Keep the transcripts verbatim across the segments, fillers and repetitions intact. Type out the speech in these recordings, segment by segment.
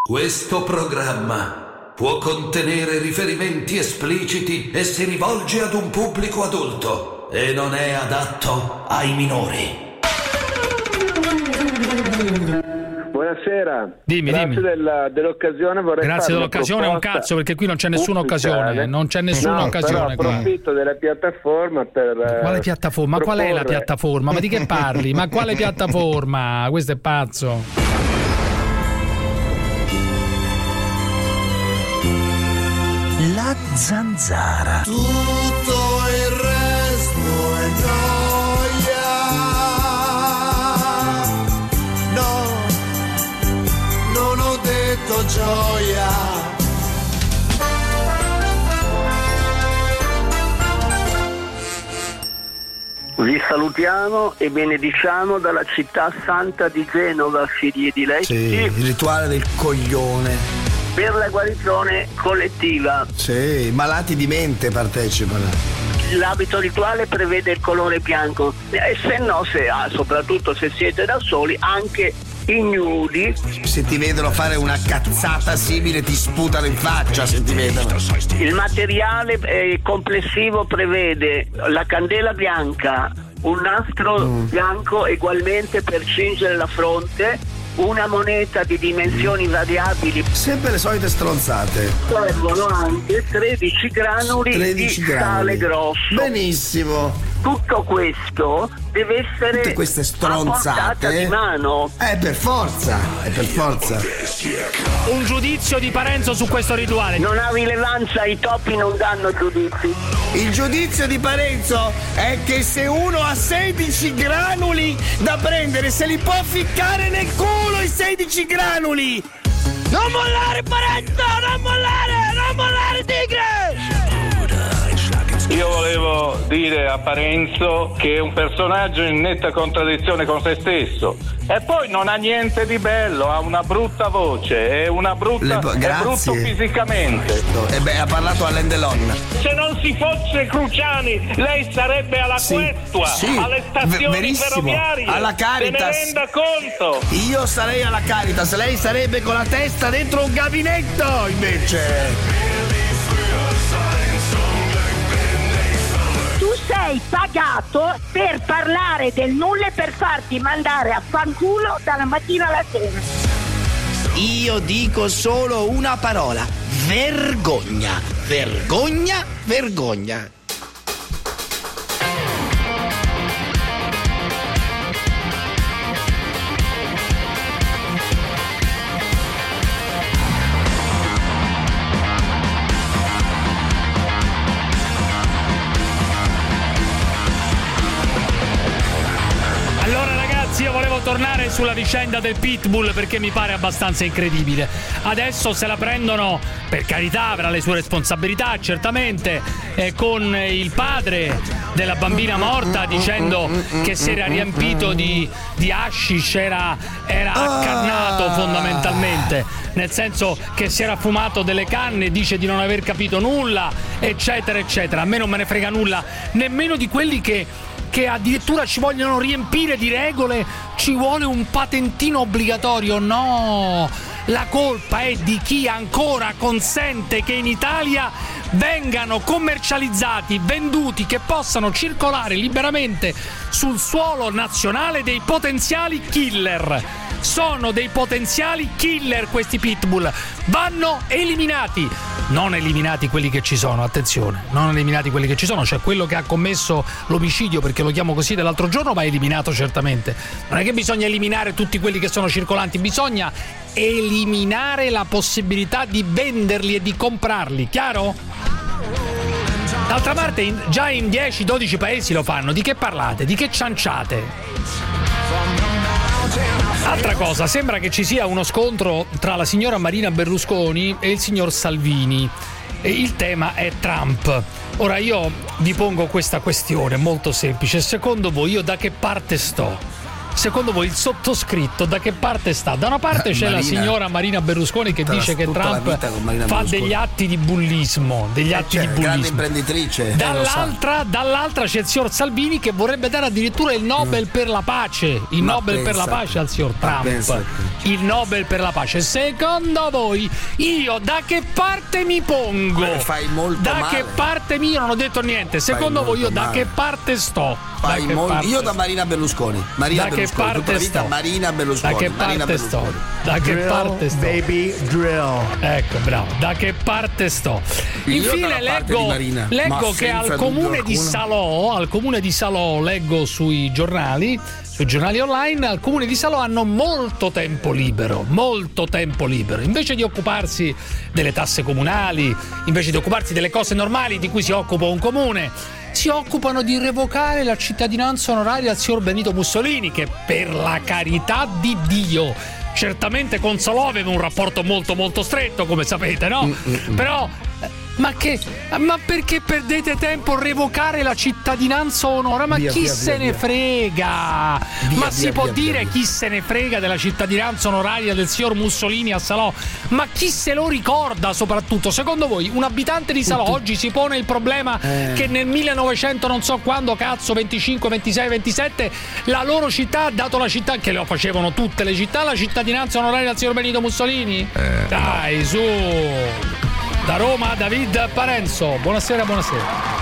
Questo programma può contenere riferimenti espliciti e si rivolge ad un pubblico adulto e non è adatto ai minori. Buonasera. Dimmi, Grazie dimmi. Della, dell'occasione. Vorrei Grazie dell'occasione, è un cazzo, perché qui non c'è nessuna occasione. Non c'è nessuna no, occasione. Però approfitto qua. della piattaforma per. Quale piattaforma? Ma qual è la piattaforma? Ma di che parli? Ma quale piattaforma? Questo è pazzo. La zanzara. Tutto il resto è gioia. No, non ho detto gioia. Vi salutiamo e benediciamo dalla città santa di Genova, figli diletti. Sì, il rituale del coglione. Per la guarigione collettiva. Sì, malati di mente partecipano. L'abito rituale prevede il colore bianco e se no, se, ah, soprattutto se siete da soli, anche ignudi. Se ti vedono fare una cazzata simile ti sputano in faccia se ti vedono. Il materiale eh, complessivo prevede la candela bianca, un nastro mm. bianco ugualmente per cingere la fronte, una moneta di dimensioni variabili. Sempre le solite stronzate. Servono anche tredici granuli tredici di granuli. sale grosso. Benissimo. Tutto questo deve essere tutte queste stronzate di mano. Eh, per forza, è per forza. Un giudizio di Parenzo su questo rituale. Non ha rilevanza, i topi non danno giudizi. Il giudizio di Parenzo è che se uno ha sedici granuli da prendere, se li può ficcare nel culo i sedici granuli. Non mollare, Parenzo, non mollare, non mollare, tigre! Io volevo dire a Parenzo che è un personaggio in netta contraddizione con se stesso e poi non ha niente di bello, ha una brutta voce, è una brutta, Le, è brutto fisicamente. E beh, ha parlato Alain Delon. Se non si fosse Cruciani, lei sarebbe alla sì, Questua, sì, alle stazioni verissimo. ferroviarie. Alla Caritas. Se ne renda conto. Io sarei alla Caritas, lei sarebbe con la testa dentro un gabinetto, invece. Sei pagato per parlare del nulla e per farti mandare a fanculo dalla mattina alla sera. Io dico solo una parola: vergogna, vergogna, vergogna. Io volevo tornare sulla vicenda del Pitbull perché mi pare abbastanza incredibile. Adesso se la prendono, per carità, avrà le sue responsabilità certamente, eh, con il padre della bambina morta dicendo che si era riempito di, di hashish, era, era accannato fondamentalmente, nel senso che si era fumato delle canne, dice di non aver capito nulla, eccetera eccetera. A me non me ne frega nulla nemmeno di quelli che che addirittura ci vogliono riempire di regole, ci vuole un patentino obbligatorio. No, la colpa è di chi ancora consente che in Italia vengano commercializzati, venduti, che possano circolare liberamente sul suolo nazionale dei potenziali killer. Sono dei potenziali killer questi pitbull, vanno eliminati. Non eliminati quelli che ci sono, attenzione, non eliminati quelli che ci sono, cioè quello che ha commesso l'omicidio, perché lo chiamo così, dell'altro giorno, va eliminato certamente. Non è che bisogna eliminare tutti quelli che sono circolanti, bisogna eliminare la possibilità di venderli e di comprarli, chiaro? D'altra parte in, già in dieci dodici paesi lo fanno, di che parlate? Di che cianciate? Altra cosa, sembra che ci sia uno scontro tra la signora Marina Berlusconi e il signor Salvini. E il tema è Trump. Ora io vi pongo questa questione molto semplice. Secondo voi io da che parte sto? Secondo voi il sottoscritto da che parte sta? Da una parte c'è Marina, la signora Marina Berlusconi che dice che Trump fa degli atti di bullismo, degli eh, atti cioè, di bullismo. Grande imprenditrice. Dall'altra, dall'altra c'è il signor Salvini che vorrebbe dare addirittura il Nobel mm. per la pace, il Ma Nobel pensate. per la pace al signor Trump. il Nobel per la pace. Secondo voi io da che parte mi pongo? Eh, fai molto da male. che parte mi? Io non ho detto niente. Secondo Fai voi io molto da male. che parte sto? Fai Da che mol- parte io da sto? Marina Berlusconi. Marina Da che Berlusconi. parte Tutta la vita sto? Marina Berlusconi. Da che Marina parte sto? Berlusconi. Da che Drill, parte sto? baby, drill. Ecco, bravo. Da che parte sto? Io Infine dalla parte leggo, di Marina, leggo ma che senza al dubbio comune di alcuno. Salò, al comune di Salò, leggo sui giornali, sui giornali online, al comune di Salò hanno molto tempo libero, molto tempo libero. Invece di occuparsi delle tasse comunali, invece di occuparsi delle cose normali di cui si occupa un comune, si occupano di revocare la cittadinanza onoraria al signor Benito Mussolini, che per la carità di Dio, certamente con Salò aveva un rapporto molto molto stretto, come sapete, no? Mm-mm. Però ma che ma perché perdete tempo a revocare la cittadinanza onoraria? Ma Via, chi via, se via, ne via. frega? Via, ma via, si può via, dire via, via. chi se ne frega della cittadinanza onoraria del signor Mussolini a Salò? Ma chi se lo ricorda soprattutto? Secondo voi un abitante di Salò oggi si pone il problema Eh. che nel millenovecento non so quando cazzo venticinque, ventisei, ventisette la loro città ha dato la città, che lo facevano tutte le città, la cittadinanza onoraria al signor Benito Mussolini? Dai, su. Da Roma, David Parenzo. Buonasera, buonasera.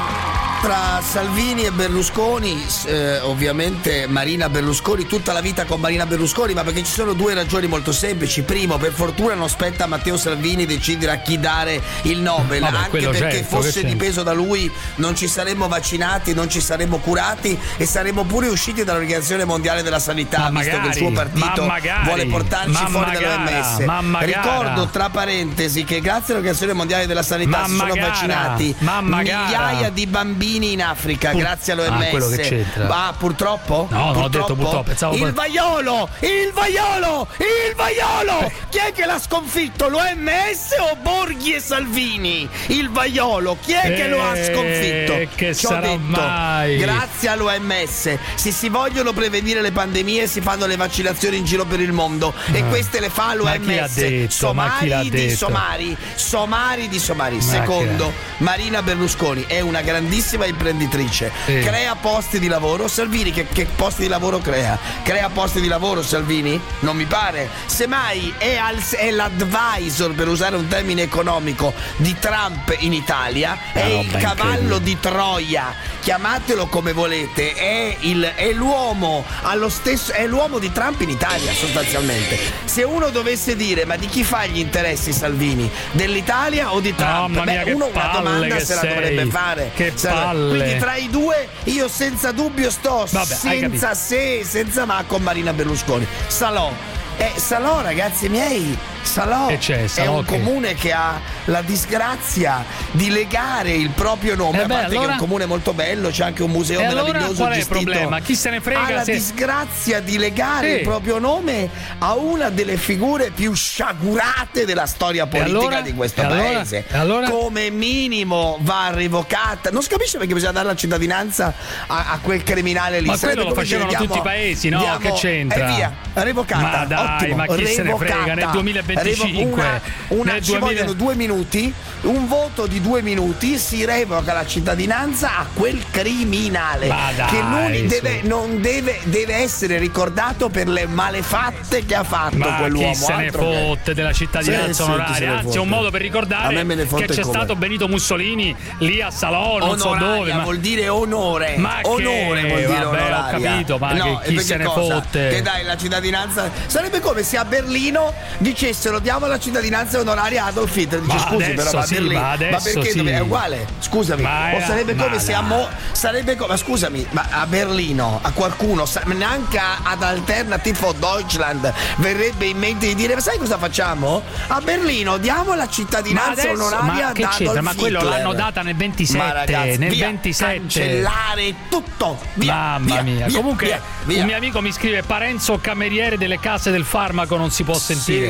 Tra Salvini e Berlusconi, eh, ovviamente Marina Berlusconi, tutta la vita con Marina Berlusconi, ma perché ci sono due ragioni molto semplici. Primo, per fortuna non spetta a Matteo Salvini decidere a chi dare il Nobel, Vabbè, anche quello perché certo, fosse che dipeso da lui non ci saremmo vaccinati, non ci saremmo curati e saremmo pure usciti dall'Organizzazione Mondiale della Sanità, Ma visto magari, che il suo partito ma magari, vuole portarci ma fuori magara, dall'O M S. ma magara. Ricordo tra parentesi che grazie all'Organizzazione Mondiale della Sanità Ma si sono magara, vaccinati ma magara. migliaia di bambini in Africa. Pur- Grazie all'O M S. Ah, quello che c'entra. Ah, purtroppo? No, non ho detto purtroppo, pensavo Il poi- vaiolo! Il vaiolo! Il vaiolo! Chi è che l'ha sconfitto? L'O M S o Borghi e Salvini? Il vaiolo, chi è che lo ha Eh, sconfitto? che Ci ho sarà detto, mai? grazie all'O M S. Se si vogliono prevenire le pandemie si fanno le vaccinazioni in giro per il mondo e queste le fa l'O M S. Ma chi l'ha detto? Ma chi l'ha Somari di detto? somari, somari di somari. Ma Secondo, Marina Berlusconi è una grandissima imprenditrice, Sì. crea posti di lavoro. Salvini che, che posti di lavoro crea? Crea posti di lavoro Salvini? Non mi pare. Semmai è, al, è l'advisor, per usare un termine economico, di Trump in Italia, è Una il roba cavallo incredibile. di Troia, chiamatelo come volete, è, il, è l'uomo allo stesso, è l'uomo di Trump in Italia sostanzialmente. Se uno dovesse dire ma di chi fa gli interessi Salvini? Dell'Italia o di Trump? Mamma mia, Beh, che uno una palle domanda che se la sei. dovrebbe fare. Che Se la- palle. Quindi tra i due io senza dubbio sto Vabbè, hai senza capito. se, senza ma con Marina Berlusconi. Salò. Eh, Salò, ragazzi miei, Salò Che c'è, è Salò un che- comune che ha la disgrazia di legare il proprio nome, Eh a beh, parte che è allora- un comune molto bello, c'è anche un museo E allora meraviglioso qual è il gestito. problema? Chi se ne frega Ha la se- disgrazia di legare Sì. il proprio nome a una delle figure più sciagurate della storia politica allora? di questo E allora? paese. E allora? Come minimo va revocata. Non si capisce perché bisogna dare la cittadinanza a, a quel criminale lì. Ma Sarebbe quello lo come dire, facevano diamo- tutti i paesi, no? diamo- Che c'entra? E via, revocata. Ma dai, Ottimo, ma chi se ne revocata. frega? Nel duemilaventicinque, Revo- una, una- nel ci duemila vogliono due minuti, un voto di due minuti, si revoca la cittadinanza a quel criminale Ma dai, che non su. deve, non deve, deve essere ricordato per le malefatte che ha fatto Ma quell'uomo. chi se ne altro che- fotte della cittadinanza Sì, sì, chi se onoraria? ne Anzi, è fotte. un modo per A ricordare me me ne che fotte c'è come. stato Benito Mussolini lì a Salò, non so Onoraria dove. Ma... vuol dire onore. Ma che- onore vuol dire vabbè, ho onoraria. capito, ma no, che chi e se ne perché cosa? fotte? Che dai la cittadinanza. Sarebbe come se a Berlino dicessero diamo la cittadinanza onoraria a Adolf Hitler. Dice Ma scusi, adesso però ma a sì, Berlino. ma adesso perché sì. dove- è uguale? Scusami. Ma o era- sarebbe come ma se dai. a Mo, sarebbe come ma scusami, ma a Berlino a qualcuno sa- neanche a- ad Alternative for Deutschland verrebbe in mente di dire ma sai cosa facciamo? A Berlino diamo la Ma cittadinanza adesso, onoraria ma che ad c'entra? Adolf Ma quello Hitler. l'hanno data nel ventisette, Ma ragazzi, nel via, ventisette. cancellare tutto. Via, Mamma via, mia. via, Comunque via, via. un mio amico mi scrive Parenzo cameriere delle case del farmaco non si può sentire. Sì,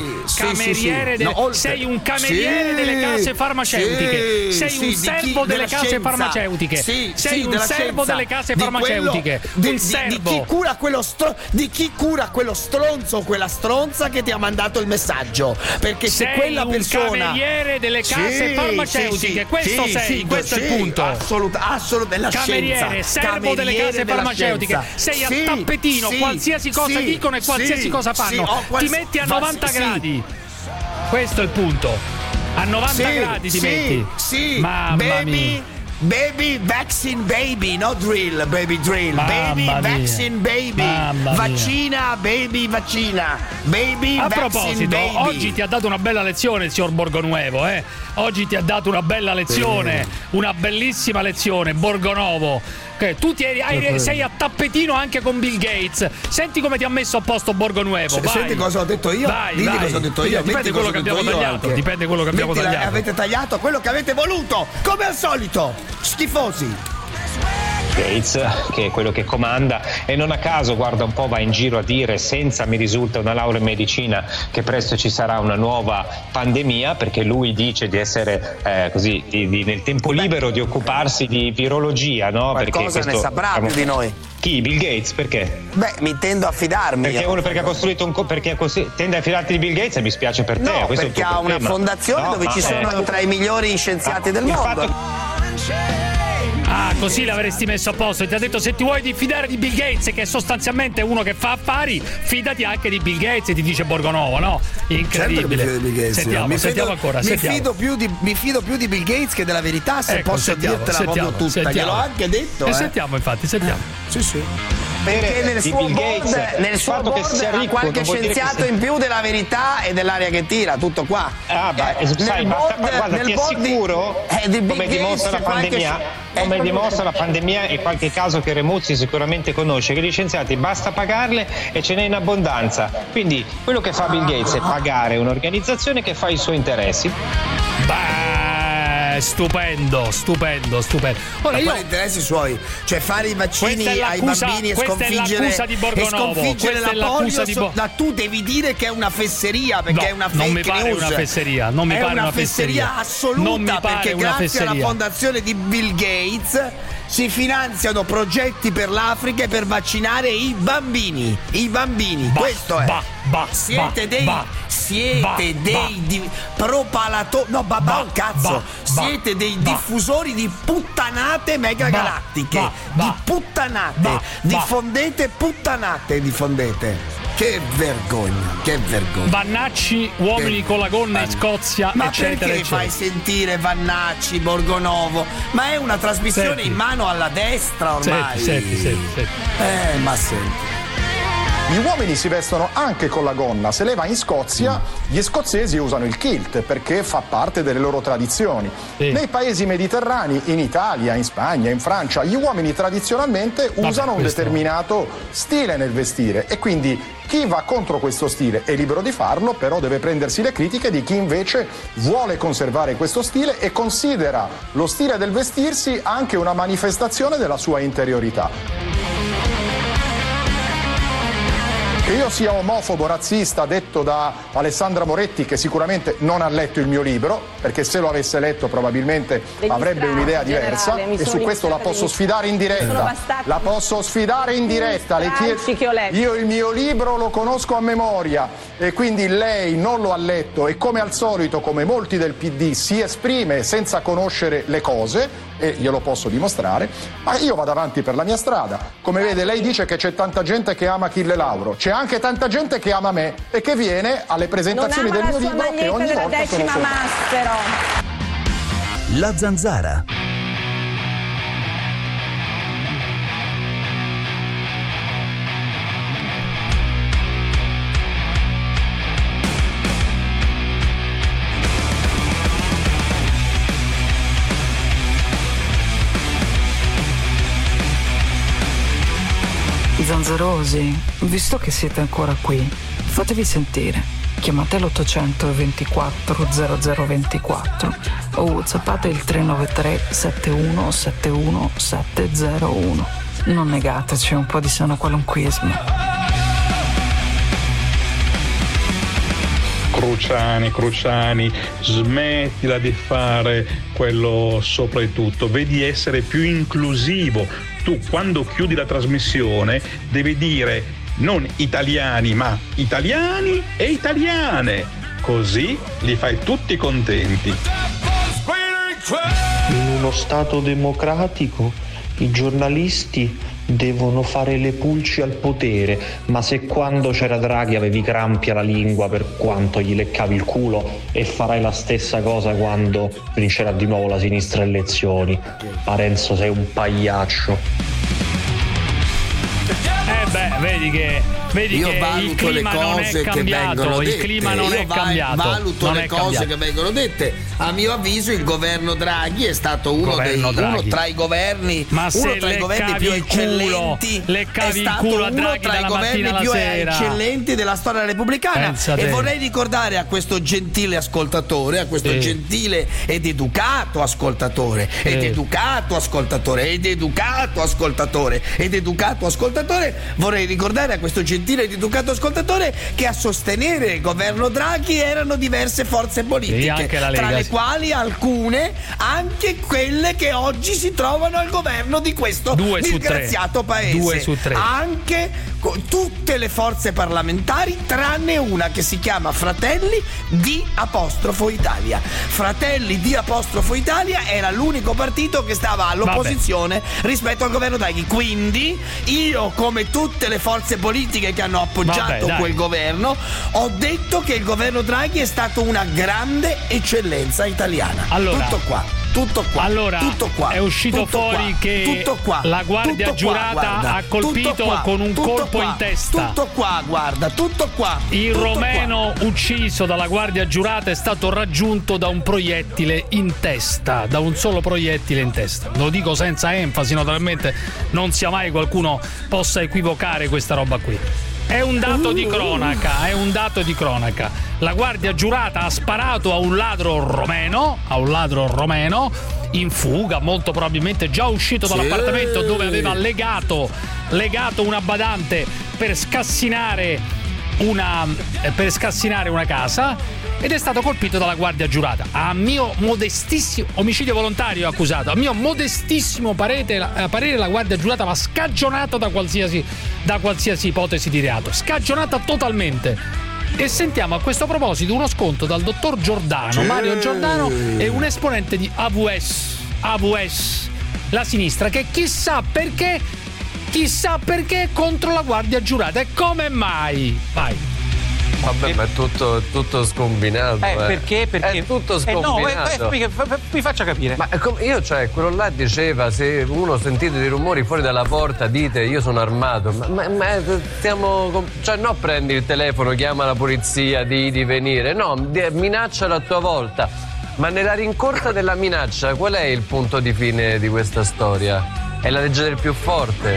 cameriere sì. delle, No, oltre- sei un cameriere Sì, delle case farmaceutiche, sì, sei sì, un di servo chi- delle della case scienza. farmaceutiche, Sì, sei sì, un della servo scienza. delle case Di farmaceutiche, quello- di, un di- servo. di chi cura quello stro- di chi cura quello stronzo o quella stronza che ti ha mandato il messaggio, perché se Sei quella un persona cameriere delle case Sì, farmaceutiche, sì, sì, questo sì, sei, sì, questo è il sì, punto. Assolut- assolut- della Cameriere, scienza, servo delle cameriere case della farmaceutiche, scienza. sei Sì, a tappetino, sì, qualsiasi cosa sì, dicono e qualsiasi sì, cosa fanno, sì, oh, quals- ti metti a va- novanta sì. gradi. Questo è il punto. A novanta Sì, gradi ti sì, metti. sì, Mamma baby, mia. baby vaccine baby, no drill, baby drill, Mamma baby mia. vaccine baby, Mamma mia. vaccina, baby vaccina, baby A vaccine proposito, baby. oggi ti ha dato una bella lezione il signor Borgonuovo, eh? Oggi ti ha dato una bella lezione, una bellissima lezione, Borgonovo. Che tu ti eri, hai- sei a tappetino anche con Bill Gates. Senti come ti ha messo a posto Borgonuovo. S- Senti cosa ho detto io? Vai, Digli vai. cosa ho detto io. Dipende metti quello cosa che ho detto abbiamo io tagliato. anche. Dipende quello che abbiamo Mettila- tagliato. Avete tagliato quello che avete voluto, come al solito. Schifosi. Gates, che è quello che comanda, e non a caso, guarda un po', va in giro a dire, senza mi risulta una laurea in medicina, che presto ci sarà una nuova pandemia, perché lui dice di essere eh, così di, di, nel tempo libero di occuparsi di virologia, no? Qualcosa Perché questo, ne saprà diciamo, più di noi. Chi? Bill Gates? Perché? Beh, mi tendo a fidarmi. Perché uno perché ha costruito un co- perché ha costru- tende a fidarti di Bill Gates, e mi spiace per te. No, questo è il perché tuo ha una problema. fondazione No, dove ma ci sono è- tra i migliori scienziati del il mondo. fatto- Ah, così l'avresti messo a posto. Ti ha detto: se ti vuoi diffidare di Bill Gates, che è sostanzialmente uno che fa affari, fidati anche di Bill Gates, ti dice Borgonovo, no? Incredibile. Certo che mi fido di Bill Gates, Sentiamo, io. Mi sentiamo fido- ancora. Mi sentiamo. fido, più di, mi fido più di Bill Gates che della verità, se Ecco, posso sentiamo, dirtela sentiamo, proprio tutta. sentiamo. Gliel'ho anche detto. E eh. sentiamo, infatti, sentiamo. Sì, sì. Perché Perché nel di suo Bill board, Gates, nel il suo fatto che board sia ha ricco qualche non vuol dire che scienziato sia- in più della verità e dell'aria che tira, tutto qua. Ah, beh, Eh, sai, nel basta, board- guarda, nel ti board di- assicuro, eh, di Bill come Gates dimostra la c'è qualche pandemia, sci- come ecco, dimostra la pandemia e qualche caso che Remuzzi sicuramente conosce, che gli scienziati basta pagarle e ce n'è in abbondanza. Quindi quello che fa Bill Gates è pagare un'organizzazione che fa i suoi interessi. Beh, stupendo, stupendo, stupendo. Ora Ma io quali interessi suoi? Cioè fare i vaccini Questa è ai l'accusa- bambini e questa è sconfiggere, l'accusa di e Borgonovo, sconfiggere questa è la l'accusa polio, di so- Bo- da tu devi dire che è una fesseria, perché No, è una non fake mi pare news. una fesseria, non mi è pare una una fesseria. Non mi assoluta, pare perché una grazie alla fesseria. fondazione di Bill Gates si finanziano progetti per l'Africa e per vaccinare i bambini. I bambini, Bah, questo è. bah, bah, siete bah, dei bah, siete bah, dei bah. di, propalatori, no, babà Bah, un cazzo. bah, siete dei bah. diffusori di puttanate megagalattiche. bah, di bah. puttanate. Bah, bah. diffondete puttanate, diffondete. Che vergogna, che vergogna. Vannacci, uomini Che- con la gonna in Van- Scozia, Ma eccetera, perché eccetera. fai sentire Vannacci, Borgonovo? Ma è una trasmissione Senti. in mano alla destra ormai. Senti, senti, senti, senti. Eh, ma senti. Gli uomini si vestono anche con la gonna. Se lei va in Scozia, gli scozzesi usano il kilt perché fa parte delle loro tradizioni. Sì. Nei paesi mediterranei, in Italia, in Spagna, in Francia, gli uomini tradizionalmente Vabbè, usano un questo- determinato stile nel vestire, e quindi chi va contro questo stile è libero di farlo, però deve prendersi le critiche di chi invece vuole conservare questo stile e considera lo stile del vestirsi anche una manifestazione della sua interiorità. Che io sia omofobo, razzista, detto da Alessandra Moretti, che sicuramente non ha letto il mio libro, perché se lo avesse letto probabilmente Degli avrebbe strani, un'idea in diversa, generale, mi e sono su questo la iniziata posso di- sfidare in Sono diretta. bastati La posso sfidare in diretta. Le chiedo- stralci che ho letto. Io il mio libro lo conosco a memoria, e quindi lei non lo ha letto, e come al solito, come molti del P D, si esprime senza conoscere le cose, e glielo posso dimostrare, ma io vado avanti per la mia strada. Come vede, lei dice che c'è tanta gente che ama Achille Lauro, c'è anche tanta gente che ama me e che viene alle Non presentazioni ama del la mio sua libro, che maglietta ogni della volta sono decima sempre... Mastero. La Zanzara. Zanzarosi, visto che siete ancora qui, fatevi sentire. Chiamate l'ottocento ventiquattro zero zero ventiquattro o whatsappate il tre nove tre sette uno sette uno sette zero uno. Non negateci un po' di sano qualunquismo. Cruciani, Cruciani, smettila di fare quello sopra il tutto, vedi essere più inclusivo. Tu quando chiudi la trasmissione devi dire non italiani ma italiani e italiane, così li fai tutti contenti. In uno Stato democratico i giornalisti devono fare le pulci al potere, ma se quando c'era Draghi avevi crampi alla lingua per quanto gli leccavi il culo, e farai la stessa cosa quando vincerà di nuovo la sinistra alle elezioni. Parenzo, sei un pagliaccio. Eh beh, vedi che vedi Io che valuto il clima le non cose è che cambiato, vengono il dette. clima non Io è va- cambiato. valuto non le è cose cambiato. che vengono dette. A mio avviso il governo Draghi è stato uno, dei, Governo Draghi. uno tra i governi, Ma uno se tra i governi leccavi più il culo, eccellenti, leccavi è il stato culo a uno Draghi tra i dalla governi mattina alla più sera. eccellenti della storia repubblicana. Pensa E te. vorrei ricordare a questo gentile ascoltatore, a questo Sì. gentile ed educato ascoltatore, ed Sì. educato ascoltatore, ed educato ascoltatore, ed educato ascoltatore, vorrei ricordare a questo gentile ed educato ascoltatore che a sostenere il governo Draghi erano diverse forze politiche, Sì, anche la Lega, tra le sì. quali alcune anche quelle che oggi si trovano al governo di questo Due su tre. disgraziato paese. Due su tre. Anche co- tutte le forze parlamentari tranne una che si chiama Fratelli di apostrofo Italia. Fratelli di apostrofo Italia era l'unico partito che stava all'opposizione rispetto al governo Draghi. Quindi io, come tutte le forze politiche che hanno appoggiato Vabbè, dai. quel governo, ho detto che il governo Draghi è stato una grande eccellenza italiana. Allora, tutto qua, tutto qua. Allora, tutto qua, è uscito tutto fuori qua, che tutto qua, la guardia tutto qua, giurata guarda, ha colpito tutto qua, con un tutto colpo qua, in testa. Tutto qua, guarda, tutto qua. Il tutto romeno ucciso dalla guardia giurata è stato raggiunto da un proiettile in testa, da un solo proiettile in testa. Lo dico senza enfasi, naturalmente non sia mai qualcuno possa equivocare questa roba qui. È un dato di cronaca, è un dato di cronaca. La guardia giurata ha sparato a un ladro romeno, a un ladro romeno in fuga, molto probabilmente già uscito Sì. dall'appartamento dove aveva legato, legato una badante per scassinare una eh, per scassinare una casa, ed è stato colpito dalla guardia giurata. A mio modestissimo omicidio volontario accusato. A mio modestissimo parere, la, parere la guardia giurata va scagionata da qualsiasi da qualsiasi ipotesi di reato, scagionata totalmente. E sentiamo a questo proposito uno sconto dal dottor Giordano, Mario Giordano, è un esponente di A V S, A V S, la sinistra, che chissà perché chissà perché è contro la guardia giurata. E come mai? Vai. Vabbè, ma è tutto, tutto scombinato. Eh, eh. perché? Perché? È tutto Eh, no, scombinato. eh, eh, mi, mi faccia capire. Ma com- io, cioè, quello là diceva: se uno sentite dei rumori fuori dalla porta, dite io sono armato. Ma, ma, ma stiamo. com- Cioè, no, prendi il telefono, chiama la polizia, di, di venire. No, di- minaccia la tua volta. Ma nella rincorsa della minaccia, qual è il punto di fine di questa storia? È la legge del più forte.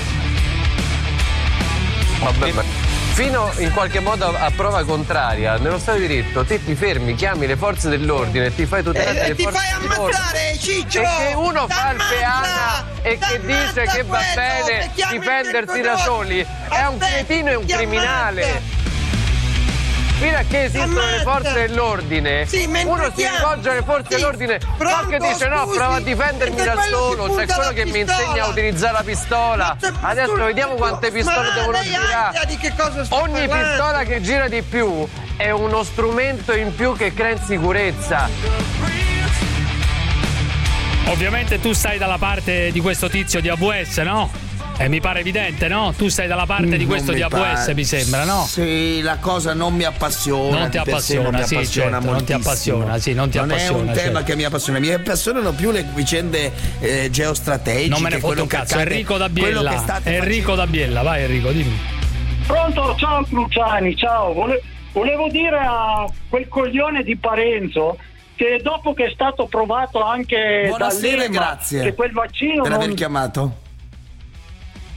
Vabbè, ma. Fino in qualche modo a prova contraria, nello Stato di diritto, te ti fermi, chiami le forze dell'ordine e ti fai tutelare E le ti forze fai ammazzare, Ciccio! E che uno fa il T'ammazza! peana e che dice che va quello, bene che chiami il difendersi da centododici. soli, è un cretino e un ti criminale. Fino a che esistono le forze dell'ordine, Sì, mentre uno si chiami. rivolge alle forze Sì, dell'ordine, pronto, so che dice no, scusi, prova a difendermi mentre da quello solo, si c'è punta quello la che mi pistola. insegna a utilizzare la pistola. Adesso vediamo quante pistole Ma devono lei ha girare. idea di che cosa sto Ogni parlando? pistola che gira di più è uno strumento in più che crea insicurezza. Ovviamente tu stai dalla parte di questo tizio di A V S, no? E mi pare evidente, no? Tu stai dalla parte di Non questo mi di A V S, pare. mi sembra, no? Sì, la cosa non mi appassiona. Non ti di per sé appassiona, non mi sì, appassiona certo, non ti moltissimo. appassiona, sì, non ti Non appassiona, è un tema certo. che mi appassiona, mi appassionano più le vicende eh, geostrategiche. Non me ne fotte quello un che cazzo. accade- Enrico da quello che Biella. state Enrico da Biella, vai Enrico, dimmi. Pronto, ciao Cruciani, ciao. Vole- volevo dire a quel coglione di Parenzo che dopo che è stato provato anche Buonasera e dall'E M A grazie che quel vaccino per non... aver chiamato.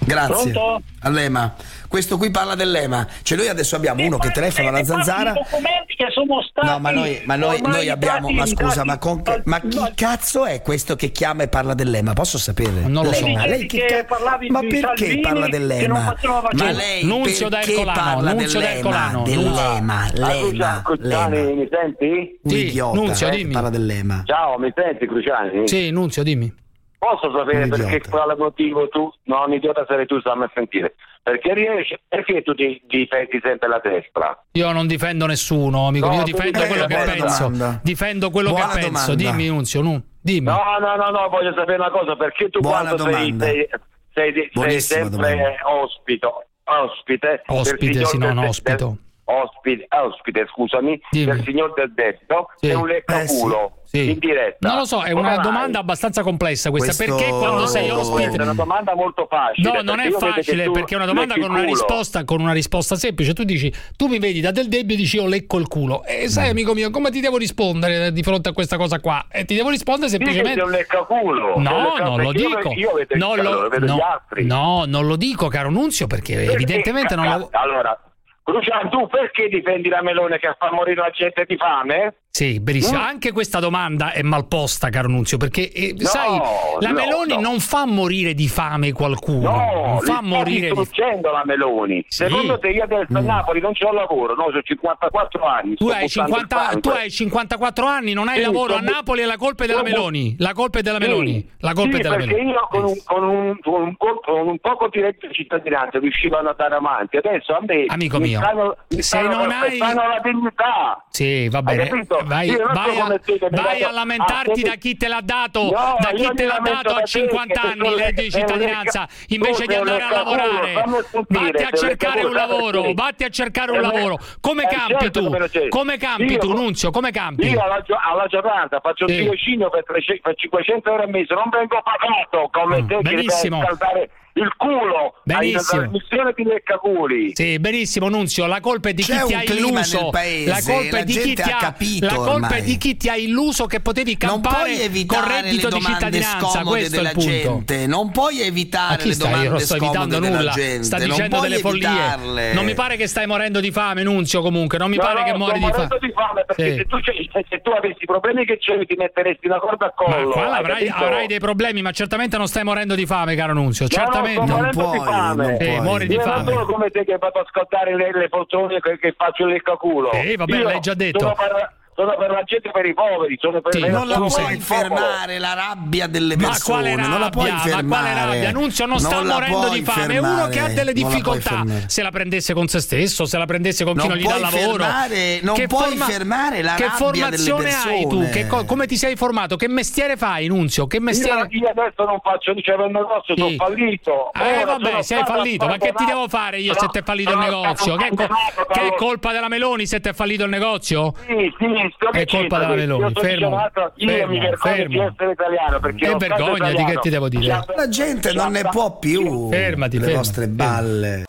Grazie. Pronto? All'Ema. Questo qui parla dell'Ema. Cioè noi adesso abbiamo uno che telefona alla Zanzara. Documenti che sono stati No, ma noi, ma noi, noi abbiamo. Ma scusa, ma, con, ma chi cazzo è questo che chiama e parla dell'Ema? Posso sapere? Non lo so. L'Ema, lei che che ca- parlavi ma di perché Salvini, parla che non dell'Ema? faceva Ma vaccini. lei Nunzio perché d'Ercolano, parla Nunzio dell'Ema? d'Ercolano. Dell'Ema, l'Ema, Cruciani, l'Ema. mi senti? Un Sì, idiota Nunzio, eh, dimmi. parla dell'Ema. Ciao, mi senti Cruciani? Sì, Nunzio, dimmi. Posso sapere Un perché idiota. quale motivo tu, no, un idiota sarei tu, stammi a sentire. Perché riesci, perché tu ti difendi sempre la destra? Io non difendo nessuno, amico, No, io tu difendo difendi quello che buona penso. domanda. Difendo quello Buona che penso. domanda. Dimmi, Nunzio, nu, dimmi. No, no, no, no, voglio sapere una cosa, perché tu Buona quando sei, domanda. sei, sei, sei Buonissima sempre domanda. ospito, ospite, Ospite, del signor sì, non del- ospito. del- Ospite, ospite, scusami, Dimmi. del signor del debito, Sì. è un leccaculo Sì. in diretta. Non lo so, è Come una mai? domanda abbastanza complessa questa. Questo- Perché quando No, sei no, ospite. È una domanda molto facile. No, non perché è io vedo che facile tu perché è una domanda lecchi con una il culo. risposta con una risposta semplice. Tu dici, tu mi vedi da del debito e dici io lecco il culo. E sai, amico mio, come ti devo rispondere di fronte a questa cosa qua? E ti devo rispondere Sì, semplicemente. sei un leccaculo. Sei un No, leccaculo, non lo perché io- dico. Io vedo, Non il- lo- vedo no, gli altri. no, non lo dico, caro Nunzio, perché Perché, evidentemente non lo. Allora, Cruciani, tu perché difendi la Melone che fa morire la gente di fame? Sì, benissimo. Mm? Anche questa domanda è malposta, caro Nunzio, perché eh, No, sai, la no, Meloni no. non fa morire di fame qualcuno, No, non fa li morire sta di distruggendo la Meloni. Sì. Secondo te io adesso a Napoli non c'ho lavoro, no, ho cinquantaquattro anni. Tu sto hai, buttando il cinquanta, sangue. tu hai cinquantaquattro anni, non hai Sì, lavoro a sto bu- Napoli e la colpa è della sto bu- Meloni. La colpa è della Sì. Meloni. La colpa Sì, è della perché Meloni. io con un, con, un, con, un, con un poco di reddito di cittadinanza riuscivo ad andare avanti. Adesso a me Amico mi mio, stanno, mi se stanno non hai- stanno la dignità. Sì, va Hai bene. capito? Vai, Io non so vai a, come te che mi vai dato- a lamentarti ah, da chi te l'ha dato, No, da chi io te mi l'ha lamento dato da a te, cinquanta che anni sei un il reddito di lecca- sei un cittadinanza lecca- invece tu di sei un andare a leccaculo, lavorare. fammi sentire, Vatti a sei un cercare un leccaculo, lavoro, perché- vatti a cercare un Eh, lavoro. Come eh, campi certo tu? che me lo c'è. Come campi Io- tu, Nunzio? Come campi? Io alla, gio- alla giornata faccio Sì. un tirocinio per, trecento per cinquecento euro al mese, non vengo pagato come Mm, te che devi benissimo. scaldare il culo. Benissimo. Hai una trasmissione di leccaculi. Sì, benissimo Nunzio, la colpa è di chi C'è ti un ha clima illuso. nel paese, la colpa la è di chi gente ti ha ha capito La colpa ormai. è di chi ti ha illuso che potevi Non campare puoi con evitare reddito le di domande cittadinanza, scomode questo è della il punto. gente. Non puoi Ma evitare chi le stai? Io domande non sto evitando scomode della nulla, gente. sta Non dicendo puoi delle follie. evitarle. Non mi pare che stai morendo di fame, Nunzio, comunque, non mi No, pare no, che sto muori di morendo fame. di fame perché Sì. se, tu, se, se tu avessi i problemi che c'hai ti metteresti una corda a collo. Ma qua hai avrai, capito? avrai dei problemi, ma certamente non stai morendo di fame, caro Nunzio. No, no, Certamente. sto morendo Non di puoi, fame. non Eh, puoi. muori di Io non fame. sono come te che vado a scottare le, le poltrone che, che faccio il leccaculo. Eh, vabbè, Io l'hai già detto. Sono per, sono per la gente, per i poveri. Sono per Sì, per Non la tu sono per puoi il popolo. fermare la rabbia delle Ma persone. quale Non la puoi rabbia? fermare. Ma quale rabbia? Nunzio non sta Non la morendo puoi di fame, è uno che ha fermare. delle Non la puoi difficoltà. fermare. Se la prendesse con se stesso, se la prendesse con chi Non non gli dà puoi lavoro. fermare- non Che puoi fermare la Che rabbia delle formazione hai tu? persone. Che co- come ti sei formato? Che mestiere fai, Nunzio? Che Io, mestiere? io adesso non faccio, dicevo il negozio, Sì. sono fallito. Eh Ora vabbè, sono sei stato fallito, ma che ti abbandonato. devo fare io se Sono- ti è fallito il sono negozio? stato Che è, co- abbandonato che è dallo- colpa della Meloni se ti è fallito il negozio? Sì, sì, sto È colpa della Meloni, Io sto fermo, dicendo un'altra- Io fermo, mi vergogno fermo. di essere italiano perché Che lo Stato vergognati, italiano che ti devo dire? ci ha- La gente non ne può più. Fermati, le fermati, vostre fermati. balle.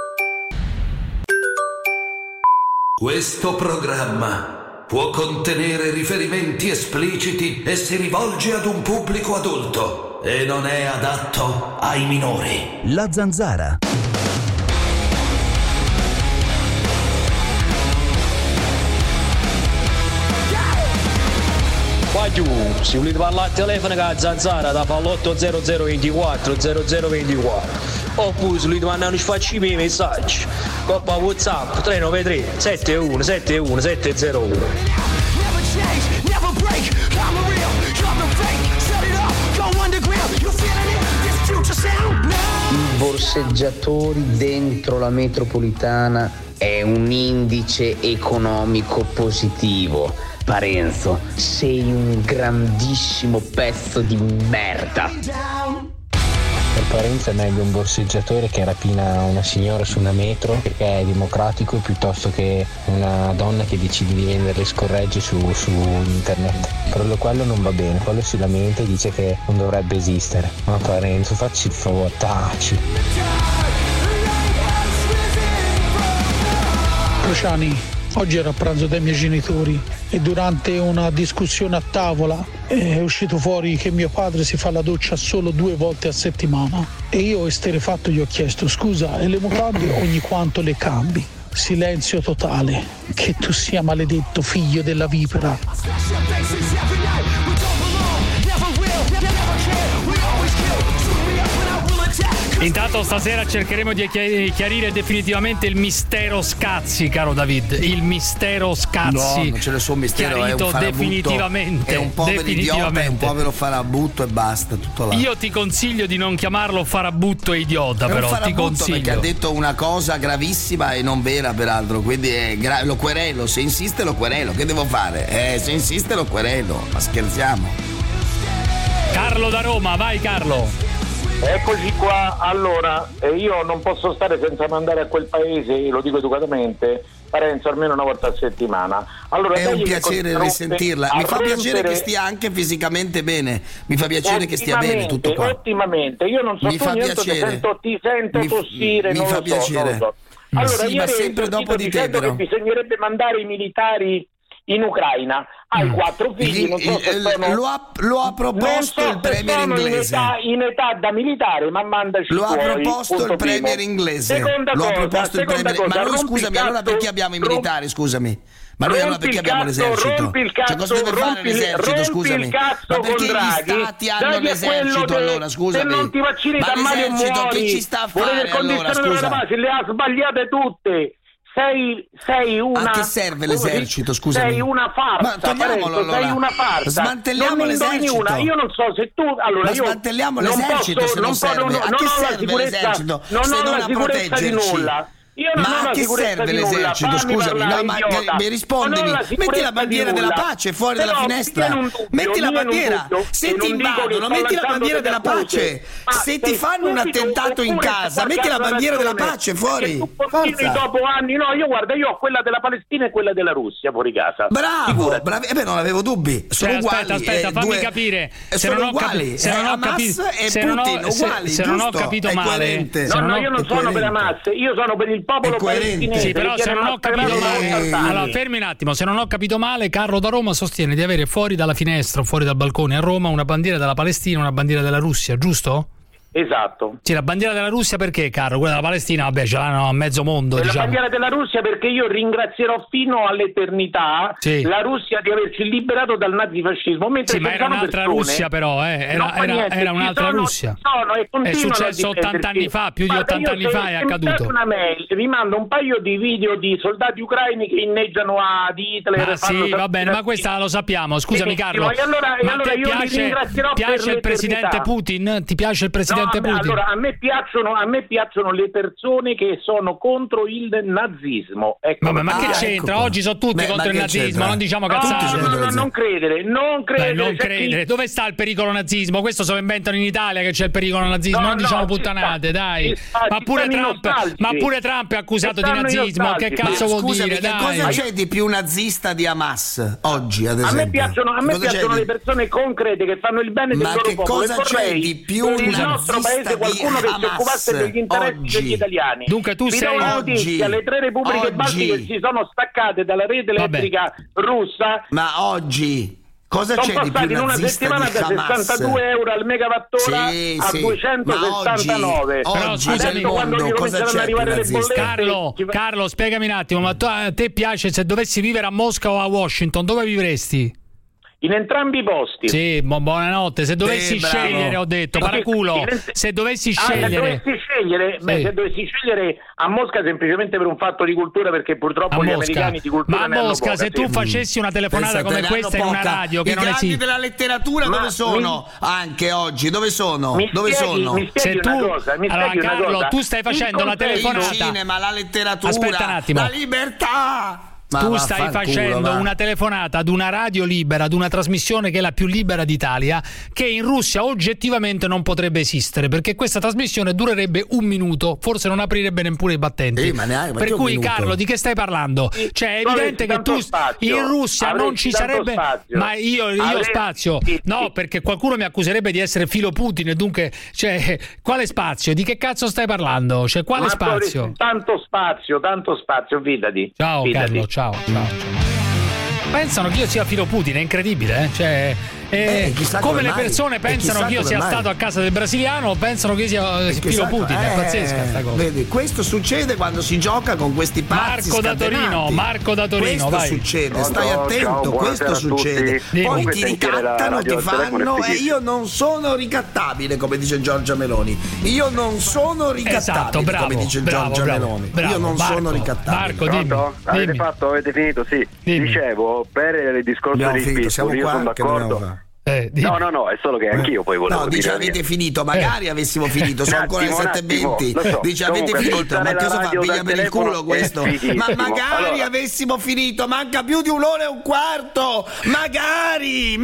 Questo programma può contenere riferimenti espliciti e si rivolge ad un pubblico adulto e non è adatto ai minori. La Zanzara. Qua giù, se volete parlare al telefono con la Zanzara da fa l'otto zero zero ventiquattro zero zero ventiquattro oppure se volete mandare un sfaccimi i messaggi coppa WhatsApp tre nove tre sette uno sette uno sette zero uno. I borseggiatori dentro la metropolitana è un indice economico positivo. Parenzo, sei un grandissimo pezzo di merda. Per Parenzo è meglio un borseggiatore che rapina una signora su una metro perché è democratico piuttosto che una donna che decide di vendere le scorregge su, su internet. Quello, quello non va bene, quello si lamenta e dice che non dovrebbe esistere. Ma Parenzo, facci il favore, taci. Cruciani, Oggi ero a pranzo dai miei genitori e durante una discussione a tavola è uscito fuori che mio padre si fa la doccia solo due volte a settimana e io esterrefatto gli ho chiesto scusa, e le mutande ogni quanto le cambi? Silenzio totale. Che tu sia maledetto figlio della vipera. Intanto stasera cercheremo di chiarire definitivamente il mistero Scazzi, caro David. Il mistero Scazzi. No, non c'è nessun mistero, chiarito è un farabutto, definitivamente. è un povero idiota, è un povero farabutto e basta, tutto là. Io ti consiglio di non chiamarlo farabutto e idiota, è però un farabutto, ti consiglio, perché ha detto una cosa gravissima e non vera peraltro, quindi è gra- lo querelo, se insiste lo querelo, che devo fare? Eh, se insiste lo querelo, ma scherziamo. Carlo da Roma, vai Carlo. Eccoci qua, allora eh, io non posso stare senza mandare a quel paese, lo dico educatamente, Parenzo almeno una volta a settimana. Allora, è un piacere risentirla, mi fa rompere... piacere che stia anche fisicamente bene, mi fa piacere che stia bene tutto qua. Ottimamente, io non so mi tu fa niente, piacere. Ti sento, ti sento mi, tossire, mi non fa lo piacere. So, non lo so. Allora, sì, io ma sempre dopo di te però. Che bisognerebbe mandare i militari in Ucraina. Hai quattro figli, non so se sono, lo, ha, lo ha proposto so il premier inglese in età, in età da militare, ma mandaci lo fuori, ha proposto il premier primo. inglese seconda lo cosa, ha proposto il premier cosa, ma noi scusami allora perché abbiamo i militari, scusami, ma noi allora perché abbiamo cazzo, l'esercito? Cazzo, cioè cosa deve fare rompi, l'esercito, scusami? Ma perché gli stati hanno l'esercito allora, scusami? Se non ti vaccini da male muori. Che ci sta a fare allora, scusa? Le ha sbagliate tutte. Sei, sei una. A che serve l'esercito? Scusami. Sei una farsa. Ma togliamolo allora. Sei una farsa. Smantelliamo non l'esercito. Una. Io non so se tu. Allora, Ma io smantelliamo non l'esercito posso, se non, non serve. Non, a non che ho serve la l'esercito? Non se ho non la a sicurezza di proteggerci? nulla. Io non ma ho a la che serve l'esercito? Nulla. Scusami, no, ma mi rispondimi. La metti la bandiera della pace fuori però dalla finestra. Dubbio, metti la bandiera. Se ti invadono, metti la bandiera della pace. Se ti fanno un attentato in casa, metti la bandiera della pace fuori. Forza. Dopo anni, no, io guarda, io ho quella della Palestina e quella della Russia fuori casa. Bravo, bravi. Eh beh, non avevo dubbi. Sono cioè, uguali. Aspetta, aspetta, eh, fammi due... capire. Se sono non ho uguali. Se non ho capito, se non ho, uguali, se, se non ho capito male. No, no, io non sono per Hamas, io sono per il popolo palestinese. Sì, però se non ho capito male, allora fermi un attimo, se non ho capito male, Carlo da Roma sostiene di avere fuori dalla finestra o fuori dal balcone a Roma una bandiera della Palestina e una bandiera della Russia, giusto? Esatto. Sì, la bandiera della Russia perché, Carlo? Quella della Palestina, vabbè, ce l'hanno a mezzo mondo. E diciamo. La bandiera della Russia perché io ringrazierò fino all'eternità sì. la Russia di averci liberato dal nazifascismo. Sì, ma era un'altra persone, Russia però, eh. era, era, niente, era un'altra sono, Russia. Sono, e è successo ottanta anni fa, più di ottanta anni fa è accaduto. Una mail, vi mando un paio di video di soldati ucraini che inneggiano ad Hitler. Ma sì, va bene, ma questa lo sappiamo. Scusami Carlo, e allora, ma allora ti io piace, piace il presidente Putin? Ti piace il presidente no, Putin? Allora, a me piacciono a me piacciono le persone che sono contro il nazismo. Ecco, Vabbè, ma che ah, c'entra? ecco. Oggi sono tutti Beh, contro il nazismo, c'entra? non diciamo no, cazzate. No, no, no, non credere, non credere. Beh, non credere. Chi... Dove sta il pericolo nazismo? Questo se lo inventano in Italia che c'è il pericolo nazismo, no, non diciamo no, puttanate, sta, dai. sta, ma, pure Trump, ma pure Trump è accusato di nazismo, che cazzo vuol Scusami, dire? Che dai. cosa c'è di più nazista di Hamas oggi, ad esempio? A me piacciono, a me piacciono le persone concrete che fanno il bene del ma loro che popolo. cosa c'è di più nazista nel nostro paese qualcuno che si occupasse degli interessi oggi. degli italiani. Dunque tu Vi sei do una oggi, notizia, le tre repubbliche oggi. baltiche si sono staccate dalla rete elettrica Vabbè. russa. Ma oggi cosa sono c'è di più in una nazista settimana di da Hamas? sessantadue euro al megawattora sì, a sì. duecentosessantanove. Ma oggi, Però oggi scusami, nel mondo cosa c'è arrivare le bollette, Carlo, Carlo, spiegami un attimo, ma tu, a te piace se dovessi vivere a Mosca o a Washington, dove vivresti? In entrambi i posti. Sì, bu- buonanotte. Se dovessi Eh, bravo. scegliere, ho detto, paraculo. Se dovessi Ah, scegliere, se dovessi scegliere, sì. beh, se dovessi scegliere a Mosca semplicemente per un fatto di cultura, perché purtroppo a gli Mosca. americani di cultura Ma a ne hanno Mosca, poca, se tu sì. facessi una telefonata Pensate, come ne questa in hanno una poca. radio che I non grandi esiste, della letteratura Ma dove sono? mi- Anche oggi dove sono? Mi dove spieghi- sono? mi spieghi se tu, una cosa, mi allora spieghi una Carlo, cosa. tu stai facendo Il la contesto- Il telefonata. cinema, la letteratura, Aspetta un attimo. la libertà. Ma tu stai vaffanculo, facendo va. una telefonata ad una radio libera, ad una trasmissione che è la più libera d'Italia, che in Russia oggettivamente non potrebbe esistere, perché questa trasmissione durerebbe un minuto, forse non aprirebbe neppure i battenti. Eh, ma neanche- ma per che un cui minuto? Carlo, di che stai parlando? Cioè è evidente che tu spazio. in Russia non Avresti ci tanto sarebbe spazio. ma io, io Avresti- spazio sì, no, sì. perché qualcuno mi accuserebbe di essere filo Putin e dunque cioè quale spazio? Di che cazzo stai parlando? Cioè quale Ma spazio? avresti tanto spazio, tanto spazio, fidati. Ciao fidati. Carlo, ciao. ciao, ciao, ciao. Pensano che io sia filo Putin, è incredibile, eh? Cioè, eh, Eh, chissà come come le mai. persone Eh, pensano chissà che io come sia mai. stato a casa del brasiliano, pensano che io sia filo Chissà- Putin, è eh, pazzesca sta cosa. Vedi, questo succede quando si gioca con questi pazzi Marco da scatenati. Torino, Marco da Torino, questo vai. succede, Pronto? stai attento, Ciao, buonasera questo a tutti. succede. Dimmi. Poi Comunque ti sentire la ricattano, radio ti al telefono è fanno e fighissimo. io non sono ricattabile, come dice Giorgia Meloni. Io non sono ricattabile, Esatto, bravo, come dice bravo, Giorgia bravo, Meloni. bravo, io non Marco, sono ricattabile. Marco, dimmi. Pronto? Avete Dimmi. fatto, avete finito? Sì. Dimmi. Dicevo, per il discorso Abbiamo dei finito, siamo pitbull, io qua, sono che dobbiamo d'accordo. fare? Eh, dimmi. No, no, no, è solo che anch'io poi volevo No, dire. dice la mia. avete finito, magari avessimo finito, sono Un ancora le attimo, un sette e venti. attimo, lo so. Dice avete Comunque, finito, ma ascoltare cosa la fa? radio Piglia dal per il telefono culo è questo? fighissimo. Ma magari Allora- avessimo finito, manca più di un'ora e un quarto. Magari,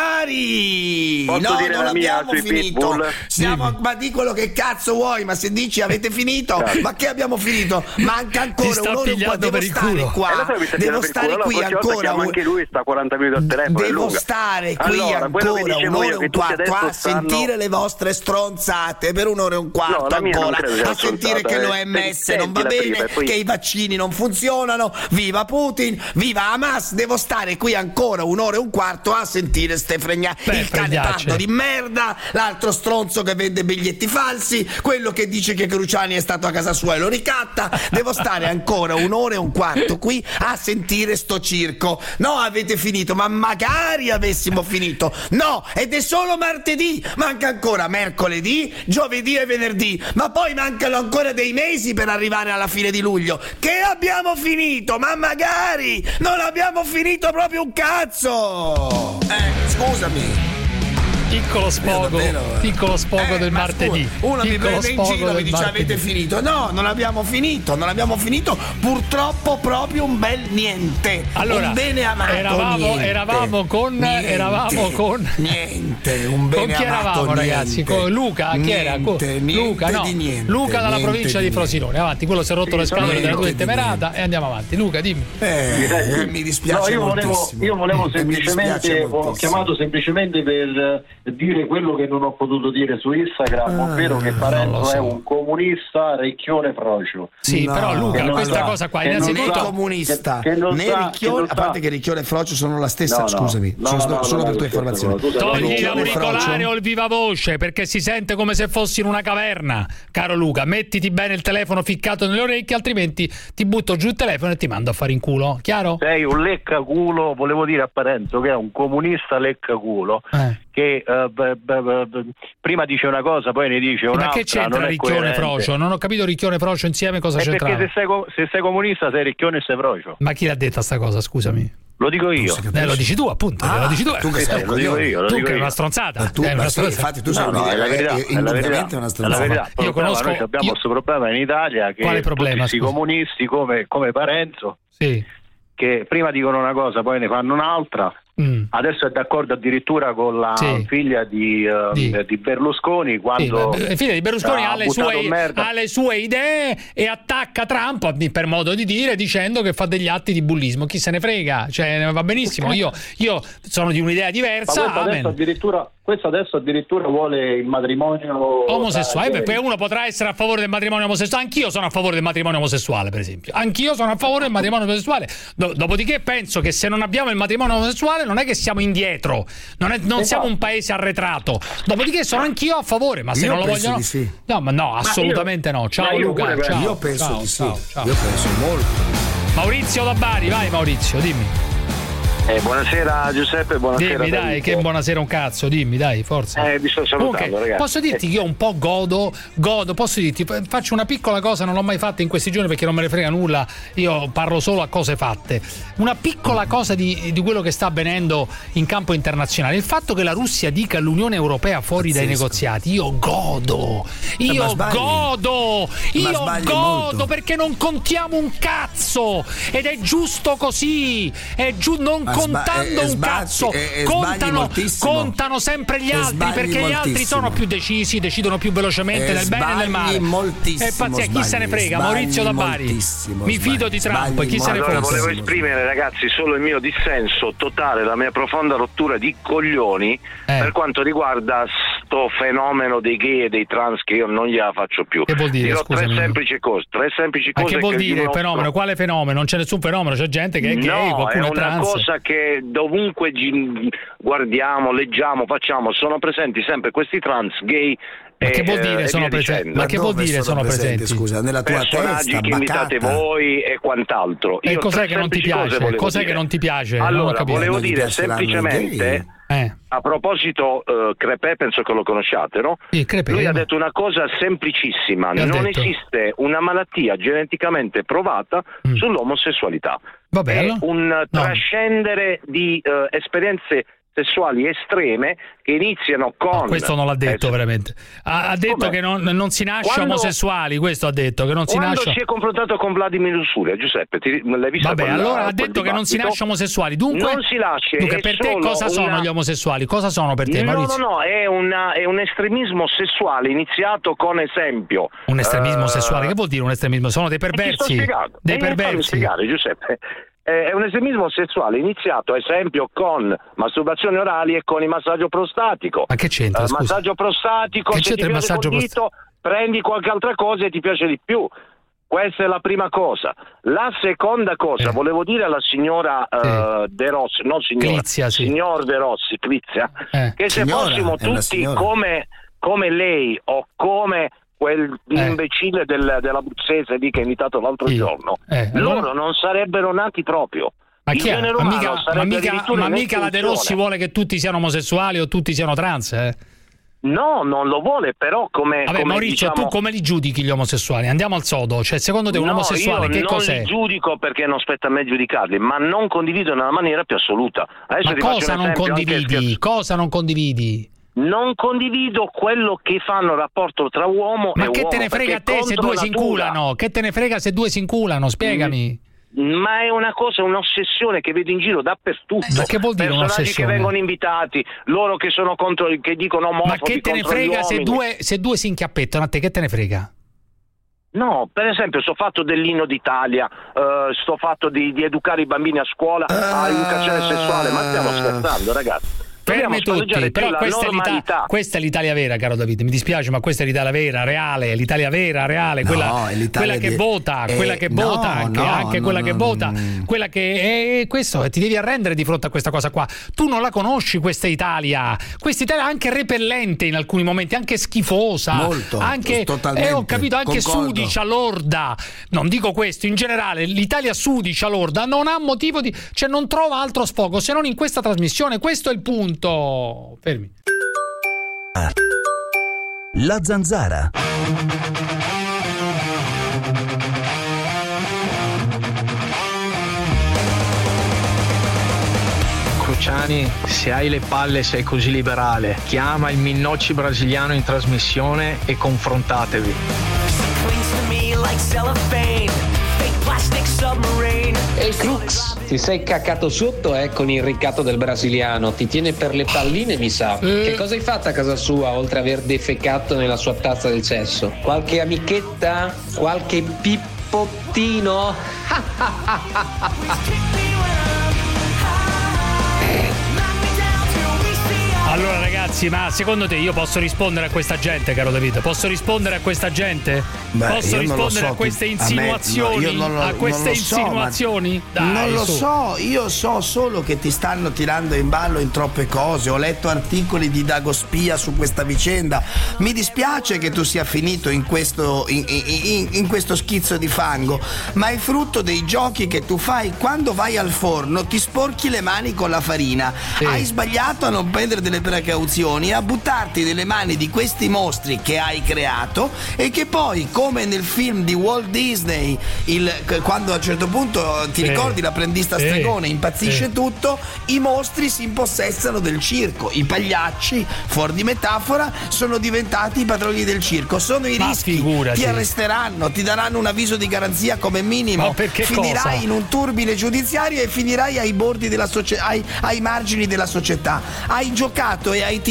magari. Posso no, dire non la mia abbiamo sui finito. pitbull? Siamo, ma di quello che cazzo vuoi, ma se dici avete finito, Certo. ma che abbiamo finito? Manca Ti ancora sta un'ora e un pigliando quarto. Devo per il stare culo. Eh, qua. lo so che mi sta Devo tirando per il stare culo. qui Allora, la prossima volta ancora. chiamo un- anche lui, sta quaranta minuti al telefono. è Devo lunga. stare qui Allora, quello che ancora dicevo un'ora io, e che un tutti quarto adesso a stanno- sentire le vostre stronzate per un'ora e un quarto No, la mia non ancora credo sia a sentire stronzata, che eh. l'O M S non va Sentila bene, prima e poi- che i vaccini non funzionano, viva Putin, viva Hamas. Devo stare qui ancora un'ora e un quarto a sentire ste fregna Beh, il cane fregnacce. pardo di merda, l'altro stronzo che vende biglietti falsi, quello che dice che Cruciani è stato a casa sua e lo ricatta. Devo stare ancora un'ora e un quarto qui a sentire sto circo. No, avete finito, ma magari avessimo finito. No, ed è solo martedì, manca ancora mercoledì, giovedì e venerdì, ma poi mancano ancora dei mesi per arrivare alla fine di luglio. Che abbiamo finito, ma magari non abbiamo finito proprio un cazzo. Eh, scusami. Piccolo sfogo, Io davvero, eh. piccolo sfogo Eh, del ma martedì. scusa, uno mi Piccolo prende in sfogo giro e mi del dice martedì. avete finito. No, non abbiamo finito, non abbiamo finito. Purtroppo proprio un bel niente. Allora, un bene amato. eravamo, niente. eravamo con Niente. eravamo con Niente, un bene con chi amato, eravamo, niente. ragazzi? Con Luca, chi era? Con- Niente, niente Luca, no. di niente, Luca dalla niente provincia di di Frosinone. Avanti, quello si è rotto le scatole niente della tua di intemerata e andiamo avanti. Luca, dimmi. Eh, mi dispiace No, io volevo, moltissimo. io volevo Mi dispiace semplicemente, ho moltissimo. chiamato semplicemente per eh, dire quello che non ho potuto dire su Instagram, Ah, ovvero che non Parenzo lo so. è un comunista recchione frocio. Sì, No, però Luca, che non questa sa- cosa qua, che non Né innanzitutto sa- comunista che- che non né sa- che Ricchione, non a parte sa- che Ricchione e Frocio sono la stessa, No, no. scusami, No, solo, no, solo no, per no, tua no, informazione. tu sei- togli Ricchione e l'auricolare Frocio- o il viva voce perché si sente come se fossi in una caverna. Caro Luca, mettiti bene il telefono ficcato nelle orecchie, altrimenti ti butto giù il telefono e ti mando a fare in culo. Chiaro? Sei un leccaculo, volevo dire a Parenzo che è un comunista leccaculo. Eh. Che eh, beh, beh, beh, prima dice una cosa, poi ne dice un'altra. Ma che c'entra non è Ricchione e coerente. Frocio? Non ho capito Ricchione e Frocio insieme cosa È c'entra. perché se sei, co- se sei comunista sei Ricchione e sei Frocio. Ma chi l'ha detta sta cosa, scusami? Lo dico io. Eh, lo dici tu, appunto, Ah, lo dici tu. tu che Eh, sei Eh, lo dico io, lo tu dico che è io. una stronzata. Tu, è una ma sì, stronzata. infatti tu No, sei no, è la verità, eh, è la verità. indubbiamente una È la stronzata. verità. Io Il problema, conosco- noi abbiamo io- questo problema in Italia che Quale problema, tutti questi scusa? comunisti come, come Parenzo, Sì. che prima dicono una cosa poi ne fanno un'altra. Mm. Adesso è d'accordo addirittura con la Sì. figlia di, eh, Di- di Berlusconi quando Sì, beh, figlia di Berlusconi ha ha le, buttato sue, merda. ha le sue idee e attacca Trump, per modo di dire, dicendo che fa degli atti di bullismo. Chi se ne frega? Cioè, va benissimo. Io, io sono di un'idea Ma diversa. questo adesso, amen. addirittura, questo adesso addirittura vuole il matrimonio Omosessuale, tra beh, gay. poi uno potrà essere a favore del matrimonio omosessuale. Anch'io sono a favore del matrimonio omosessuale, per esempio. Anch'io sono a favore del matrimonio omosessuale. Do- dopodiché penso che se non abbiamo il matrimonio omosessuale non è che siamo indietro, non, è- non siamo un paese arretrato. Dopodiché sono anch'io a favore, ma se Io non lo penso vogliono. di sì. No, ma no, assolutamente no. Ciao ma io Luca, pure penso. ciao. Io penso ciao, di sì. ciao, ciao. Io penso molto. Maurizio da Bari, vai Maurizio, dimmi. Eh, buonasera Giuseppe, buonasera. Dimmi dai, Enrico. che buonasera un cazzo, dimmi dai, forza. Eh, vi sto salutando, Comunque, ragazzi. posso dirti che io un po' godo, godo, posso dirti, faccio una piccola cosa, non l'ho mai fatta in questi giorni perché non me ne frega nulla, io parlo solo a cose fatte. Una piccola cosa di, di quello che sta avvenendo in campo internazionale, il fatto che la Russia dica l'Unione Europea fuori dai Pazzesco. negoziati, io godo, ma io sbagli. godo, Ma io sbagli godo molto. perché non contiamo un cazzo ed è giusto così, è giu- non Ma sba- contando e- e un sbagli- cazzo, e- e sbagli contano, moltissimo. contano sempre gli E altri sbagli perché gli altri moltissimo. sono più decisi, decidono più velocemente E nel bene e nel male. sbagli moltissimo, E pazienza, chi se ne sbagli, frega? sbagli Maurizio da Bari. moltissimo, Mi fido sbagli, di Trump, sbagli chi se ne Allora, frega? volevo esprimere, ragazzi, solo il mio dissenso totale, la mia profonda rottura di coglioni Eh. per quanto riguarda s- questo fenomeno dei gay e dei trans che io non gliela faccio più. Che vuol dire? Dirò Scusami. tre semplici cose, tre semplici Ma cose. che vuol che dire dimostro... fenomeno? Quale fenomeno? Non c'è nessun fenomeno, c'è gente che è gay, no, qualcuno è è una trans. cosa che dovunque gi- guardiamo, leggiamo, facciamo, sono presenti sempre questi trans gay. Ma che vuol dire eh, sono e via presenti? dicendo. Ma che vuol dire sono presenti? Scusa, nella tua personaggi testa, che imitate bacata. voi e quant'altro. E Io cos'è tre che non ti semplici cose piace? volevo Cos'è dire. che non ti piace? Non ho Allora, capito. volevo Non gli dire piaceranno i semplicemente, Eh. a proposito, eh, Crepè, penso che lo conosciate, no? Sì, Crepè. Lui ha detto una cosa semplicissima: Che ha non detto? esiste una malattia geneticamente provata sull'omosessualità. Vabbè, È allora- un trascendere di eh, esperienze sessuali estreme che iniziano con Questo non l'ha detto eh, veramente. Ha, ha detto Com'è? che non, non si nasce Quando- omosessuali, questo ha detto, che non si Quando nasce. si è confrontato con Vladimir Lusuria, Giuseppe, ti, l'hai visto? Vabbè, quel- allora ha quel detto che non si dibattito? nasce omosessuali. Dunque, non si nasce. dunque è per te solo cosa sono una- gli omosessuali? Cosa sono per te, No, Maurizio? no, no, è, una, è un estremismo sessuale iniziato con esempio. Un estremismo eh, sessuale, che vuol dire un estremismo? Sono dei ti sto perversi. spiegando. Dei Eh, fammi perversi. spiegare, Giuseppe. Eh, È un estremismo sessuale iniziato, ad esempio, con masturbazioni orali e con il massaggio prostatico. Ma che c'entra? Eh, scusa? massaggio prostatico, Che se ti c'entra il piace massaggio col dito, prendi qualche altra cosa e ti piace di più. Questa è la prima cosa. La seconda cosa, Eh. volevo dire alla signora eh, De Rossi, no signora, Clizia, sì. signor De Rossi, Clizia, Eh. che se Signora, fossimo è una tutti signora. come, come lei o come quel Eh. imbecille del, dell'Abruzzese lì che ha invitato l'altro Sì. giorno, Eh, allora- loro non sarebbero nati proprio. Ma, Il chi è? genere Ma umano mica, sarebbe ma mica- addirittura ma in mica la De Rossi estinzione. vuole che tutti siano omosessuali o tutti siano trans, eh? No, non lo vuole, però come, Vabbè, come Maurizio, diciamo... tu come li giudichi gli omosessuali? Andiamo al sodo, cioè secondo te un No, omosessuale io che non cos'è? li giudico perché non spetta a me giudicarli, ma non condivido nella maniera più assoluta. Adesso Ma ti faccio cosa un non esempio anche condividi? scherzo- Cosa non condividi? Non condivido quello che fanno rapporto tra uomo e Ma uomo. che te ne frega a perché te se contro due si natura. inculano? Che te ne frega se due si inculano? Spiegami. Ma è una cosa, un'ossessione che vedo in giro dappertutto. Ma che vuol dire Personaggi che un'ossessione? vengono invitati, loro che sono contro, che dicono omofobi. Ma che te ne contro gli frega se uomini. due, se due si inchiappettano? A te che te ne frega? No, per esempio sto fatto dell'inno d'Italia, eh, sto fatto di, di educare i bambini a scuola a educazione sessuale, ma stiamo scherzando, ragazzi. Dobbiamo Fermi tutti, spalleggiare più però la questa è, l'Ita- normalità. questa è l'Italia vera, caro Davide. Mi dispiace, ma questa è l'Italia vera, reale, l'Italia vera, reale, No, quella, è l'Italia quella che di- vota, eh, quella che no, vota anche, no, anche no, quella no, che no, vota, no. quella che è questo, ti devi arrendere di fronte a questa cosa qua. Tu non la conosci questa Italia. Questa Italia è anche repellente in alcuni momenti, anche schifosa, Molto, anche totalmente, eh, ho capito, anche concordo. sudicia, lorda. Non dico questo, in generale l'Italia sudicia, lorda non ha motivo di, cioè non trova altro sfogo se non in questa trasmissione. Questo è il punto. Fermi. La Zanzara. Cruciani, se hai le palle sei così liberale, chiama il Minnocci brasiliano in trasmissione e confrontatevi. E il Crux, ti sei caccato sotto eh, con il ricatto del brasiliano, ti tiene per le palline mi sa. Eh. Che cosa hai fatto a casa sua oltre a aver defecato nella sua tazza del cesso? Qualche amichetta? Qualche pippottino? Allora ragazzi, ma secondo te io posso rispondere a questa gente, caro Davide? Posso rispondere a questa gente? Beh, posso io non lo rispondere so, a queste ti- a me- insinuazioni? no, io non lo- a queste non lo so, ma- insinuazioni? Dai, non lo su. so, io so solo che ti stanno tirando in ballo in troppe cose. Ho letto articoli di Dago Spia su questa vicenda. Mi dispiace che tu sia finito in questo, in, in- in questo schizzo di fango, ma è frutto dei giochi che tu fai quando vai al forno, ti sporchi le mani con la farina. Sì. Hai sbagliato a non prendere delle precauzioni, a buttarti nelle mani di questi mostri che hai creato e che poi, come nel film di Walt Disney, il, quando a un certo punto ti Sì. ricordi l'apprendista Sì. stregone, impazzisce Sì. tutto, i mostri si impossessano del circo, i pagliacci, fuori di metafora, sono diventati i padroni del circo, sono i Ma rischi, figurati. ti arresteranno, ti daranno un avviso di garanzia come minimo, Ma perché finirai cosa? in un turbine giudiziario e finirai ai bordi della società, ai, ai margini della società. Hai giocato e hai tirato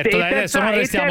certo, dai, adesso non restiamo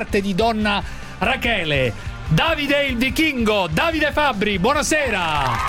parte di Donna Rachele. Davide il vichingo, Davide Fabbri, buonasera.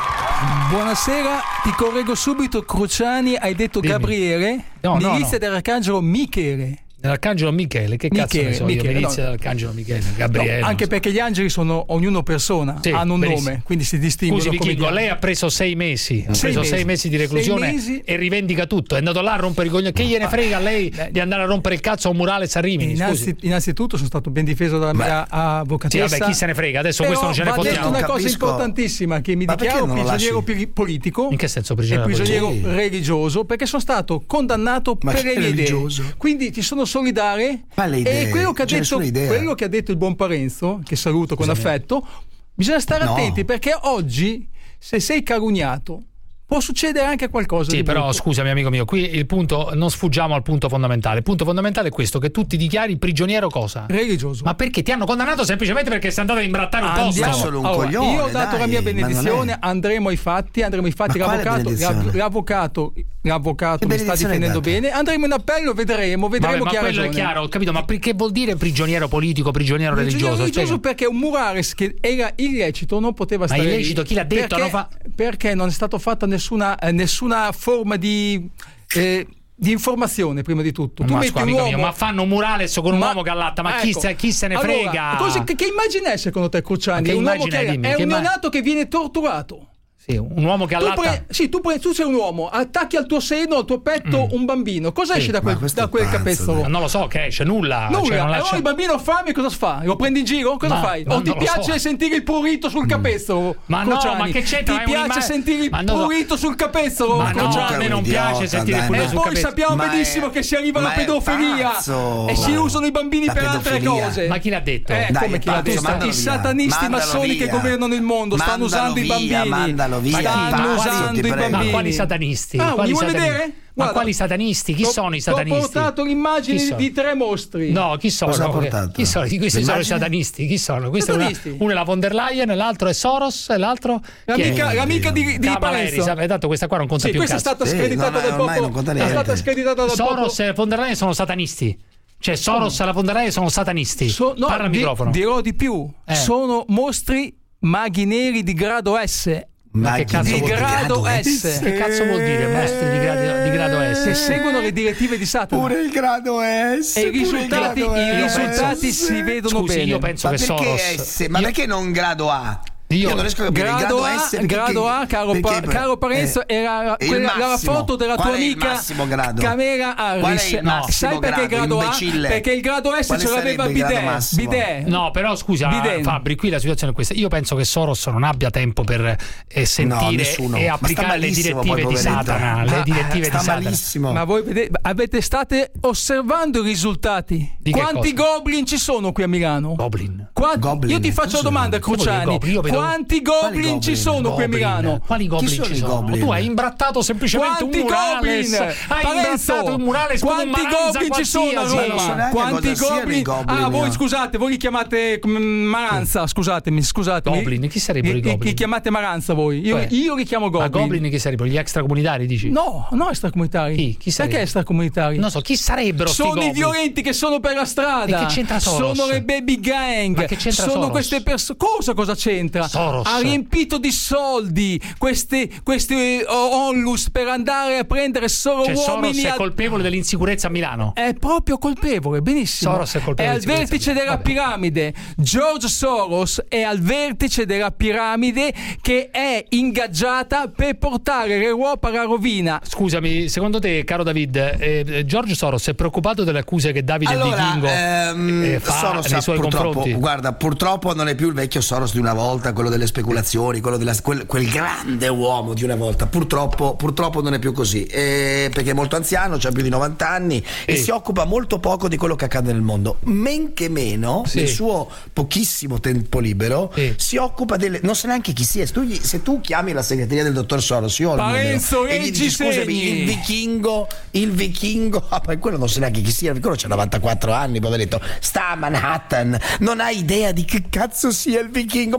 Buonasera, ti correggo subito, Cruciani, hai detto Dimmi. Gabriele, no, milizia no, no. dell'Arcangelo Michele. Dell'Arcangelo Michele, che cazzo Michele, ne so Michele, io, milizia no. dell'Arcangelo Michele, Gabriele. No, anche so. perché gli angeli sono ognuno persona, Sì, hanno un benissimo. nome, quindi si distinguono. Scusi come vichingo, gli lei ha preso sei mesi, ha Sei preso mesi. sei mesi di reclusione Sei mesi. e rivendica tutto. È andato là a rompere i coglioni. Che gliene frega a lei di andare a rompere il cazzo a un murale a Rimini? Innanzi, innanzitutto sono stato ben difeso dalla mia avvocatessa. Sì, vabbè, chi se ne frega, adesso Però questo non ce ne va fottiamo. detto una cosa Capisco. importantissima, che mi Ma perché dichiaro non lo prigioniero lasci? pi- politico. In che senso E prigioniero prigioniero politico? religioso, perché sono stato condannato Ma per che le mie idee. religioso? Quindi ti sono solidale. Ma le idee, E quello che, ha c'è detto, nessuna idea. quello che ha detto il buon Parenzo, che saluto con Scusami. affetto, bisogna stare No. attenti, perché oggi, se sei calunniato, può succedere anche qualcosa Sì, di però brutto. scusami amico mio, qui il punto, non sfuggiamo al punto fondamentale. Il punto fondamentale è questo, che tu ti dichiari prigioniero cosa? Religioso. Ma perché ti hanno condannato semplicemente perché sei andato a imbrattare un Andiamo. posto? Allora, io ho dato la mia benedizione, andremo ai fatti, andremo ai fatti. Ma quale L'avvocato, benedizione? l'avvocato, l'avvocato mi sta benedizione difendendo hai dato? bene. Andremo in appello, vedremo, vedremo Vabbè, chi ma ha quello ragione. è chiaro, ho capito, ma perché vuol dire prigioniero politico, prigioniero, Prigioniero religioso? religioso Spiega. perché un murales che era illecito non poteva Ma stare lì. illecito, chi l'ha detto? Perché, Non fa- perché non è stata fatta nessuna, eh, nessuna forma di, eh, di informazione prima di tutto. Tu Ma metti scusa, un amico uomo, mio, ma fanno un murales con un Ma- uomo che allatta, ma chi, ecco, se, chi se ne allora, frega? cosa- che, che immagine è secondo te, Cruciani? Ma che Un uomo immagine che è, dimmi, è che un imma- neonato che viene torturato. Sì, un uomo che Tu, allatta. pre- sì, tu, pre- tu sei un uomo, attacchi al tuo seno, al tuo petto un bambino. Cosa Sì, esce da quel, da quel capezzolo? Ma non lo so che esce, nulla. Nulla. Cioè, non E lascia- allora il bambino ha fame, cosa fa? Lo prendi in giro? Cosa Ma- fai? ma O ti non lo piace so. sentire il prurito sul capezzolo? Ma no, Cruciani? ma che c'entra? Ti È piace un'immagine- sentire il Ma non lo- prurito sul capezzolo? Ma no, Cruciani? a me non piace sentire il prurito E sul poi capezzolo. sappiamo Ma è- benissimo che si arriva alla ma è pedofilia pazzo. e si Ma- usano i bambini la per altre pedofilia. cose. Ma chi l'ha detto? Eh, Dai, come è chi l'ha pazzo, detto? mandalo I via. satanisti Mandalo massoni che via. governano il mondo stanno Mandalo usando i via, bambini. mandalo via, Stanno pazzo, usando ti i prego. bambini. Ma quali satanisti? Ah, Quali li vuoi satanisti? vedere? Ma Guarda, quali satanisti? Chi t'ho- sono i t'ho satanisti? portato l'immagine Chi di, sono? di tre mostri. No, chi sono? Cosa ha Chi- portato? Chi sono? Di questi sono i L'immagine? satanisti. Chi sono? Questa è una, Satanisti? uno è la von der Leyen, l'altro è Soros e l'altro. chi è? L'amica, l'amica di, di Cavalieri, Parenzo. sapete, tanto questa qua non conta Sì, più un questa è cazzo. stata screditata dal popolo. È stata screditata dal popolo. Soros e von der Leyen sono satanisti. Cioè Soros e la von der Leyen sono satanisti. So- no, Parla al di- microfono. dirò di più. Eh. Sono mostri maghi neri di grado S. Ma che cazzo di vuol dire? grado S. Che cazzo vuol dire mostri di grado, di grado S? Che seguono le direttive di Satana. Pure il grado S. E i pure il risultati, grado i S. risultati si vedono Scusi, bene. io penso Ma che perché Soros. S? Ma io- perché non grado A? Io- Io non riesco a capire il Grado grado A, S. perché- grado A, caro, perché- Pa- caro Parenzo, eh, era il quella, la massimo. foto della tua Qual è il amica massimo grado? Camera Qual è Harris. il massimo Sai perché il grado, grado A? imbecille? Perché il grado S Quale ce l'aveva sarebbe il grado bidet. massimo? bidet. No, però scusa, Biden. Fabri, qui la situazione è questa. Io penso che Soros non abbia tempo per eh, sentire nessuno. e Ma sta applicare le malissimo, direttive poi, di poveretto. Satana. Le Ma- direttive sta di Satana. malissimo. Ma voi vedete, avete state osservando i risultati? Di che Quanti cosa? goblin ci sono qui a Milano? Goblin. Qua- Goblin. Io ti faccio una domanda, Come vuol dire Cruciani. goblin? Io vedo- Quanti goblin Quali ci sono qui a Goblin. Milano? Quali goblin Chi sono ci i sono? goblin? Tu hai imbrattato semplicemente Quanti un murales. goblin? Hai Parenzo, imbrattato un murales con un quanti Maranza goblin ci sono a qualsiasi. Non so Roma? neanche Quanti cosa siano goblin? i goblin, Ah, voi io. scusate, voi li chiamate mm, Maranza, scusatemi, scusatemi. Goblin? Chi sarebbero i Li- li- goblin? Li chiamate Maranza voi? Io, Cioè? io li chiamo A goblin. goblin chi sarebbero? Gli extracomunitari, dici? No, no extracomunitari. Chi? Chi sarebbe? Perché extracomunitari? Non so, chi sarebbero sti Sono i goblin? violenti che sono per la strada. E che c'entra Soros? Sono le baby gang. Ma che c'entra Sono Soros? queste persone. Cosa cosa c'entra? Soros. Ha riempito di soldi questi, questi eh, onlus per andare a prendere solo Cioè Soros uomini. è a- colpevole dell'insicurezza a Milano. È proprio colpevole, benissimo. Soros è colpevole al di sicurezza. vertice della Vabbè. piramide. George Soros è al vertice della piramide che è ingaggiata per portare l'Europa alla rovina. Scusami, secondo te, caro David, eh, George Soros è preoccupato delle accuse che Davide Allora, Vichingo ehm, eh, fa Soros, nei suoi purtroppo, confronti? guarda, purtroppo non è più il vecchio Soros di una volta, quello delle speculazioni, quello della, quel, quel grande uomo di una volta. Purtroppo, purtroppo non è più così, eh, perché è molto anziano, ha più di novanta anni e si occupa molto poco di quello che accade nel mondo. Men che meno, Sì. nel suo pochissimo tempo libero, Sì. si occupa delle. Non sa neanche chi sia. Se tu, gli- se tu chiami la segreteria del dottor Soros, io ho il Parenzo, numero, e gli leggi dici, scusami, segni." il vichingo, il vichingo, ah, ma quello non sa neanche chi sia, quello c'ha novantaquattro anni, poveretto, sta a Manhattan, non ha idea di che cazzo sia il vichingo, ma non ce l'ha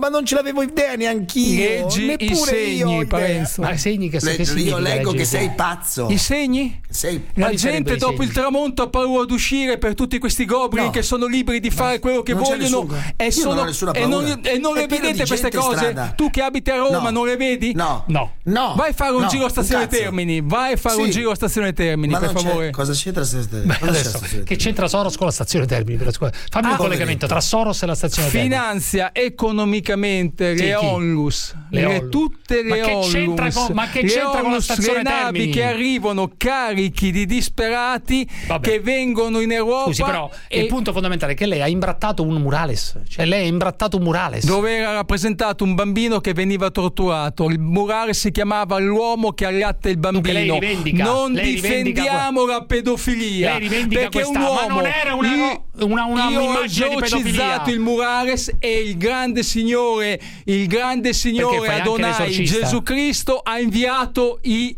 l'avevo idea neanch'io. Leggi neppure i segni, io, Parenzo. Ma i segni che, Le, che significa? Io leggo che leggere? sei pazzo. I segni? Sei... La Quali gente sarebbero i dopo segni? il tramonto ha paura di uscire per tutti questi goblin No. che sono liberi di fare quello che Non c'è vogliono nessuno. e, Io sono, non ho nessuna e non, paura. e non È le pieno vedete di queste gente in cose? strada. Tu che abiti a Roma No. non le vedi? No. No. No. Vai a fare un No. giro a Stazione cazzo. Termini, vai a fare Sì. un giro a Stazione Termini, Ma per non c'è- favore. Cosa c'entra se- cosa c'è Adesso, Stazione che c'entra Soros con la stazione Termini? Per la scuola? Fammi Ah, un collegamento tra Soros e la stazione Termini. Finanzia economicamente Sì, le chi? onlus, Le le- onlus. tutte le Ma che c'entra onlus, con- ma che le c'entra con la onlus, stazione le navi Termini? che arrivano carichi di disperati Vabbè. che vengono in Europa. Scusi, però e il punto fondamentale è che lei ha imbrattato un murales. Cioè, lei ha imbrattato un murales. dove era rappresentato un bambino che veniva torturato. Il murale si chiamava L'uomo che allatta il bambino. Dunque lei rivendica- non lei rivendica difendiamo la pedofilia. Lei rivendica perché questa, un uomo, ma non era una, io, una, una io ho immagine di pedofilia. esorcizzato il murales e il grande signore, il grande signore fai anche Adonai, l'esorcista? Gesù Cristo, ha inviato i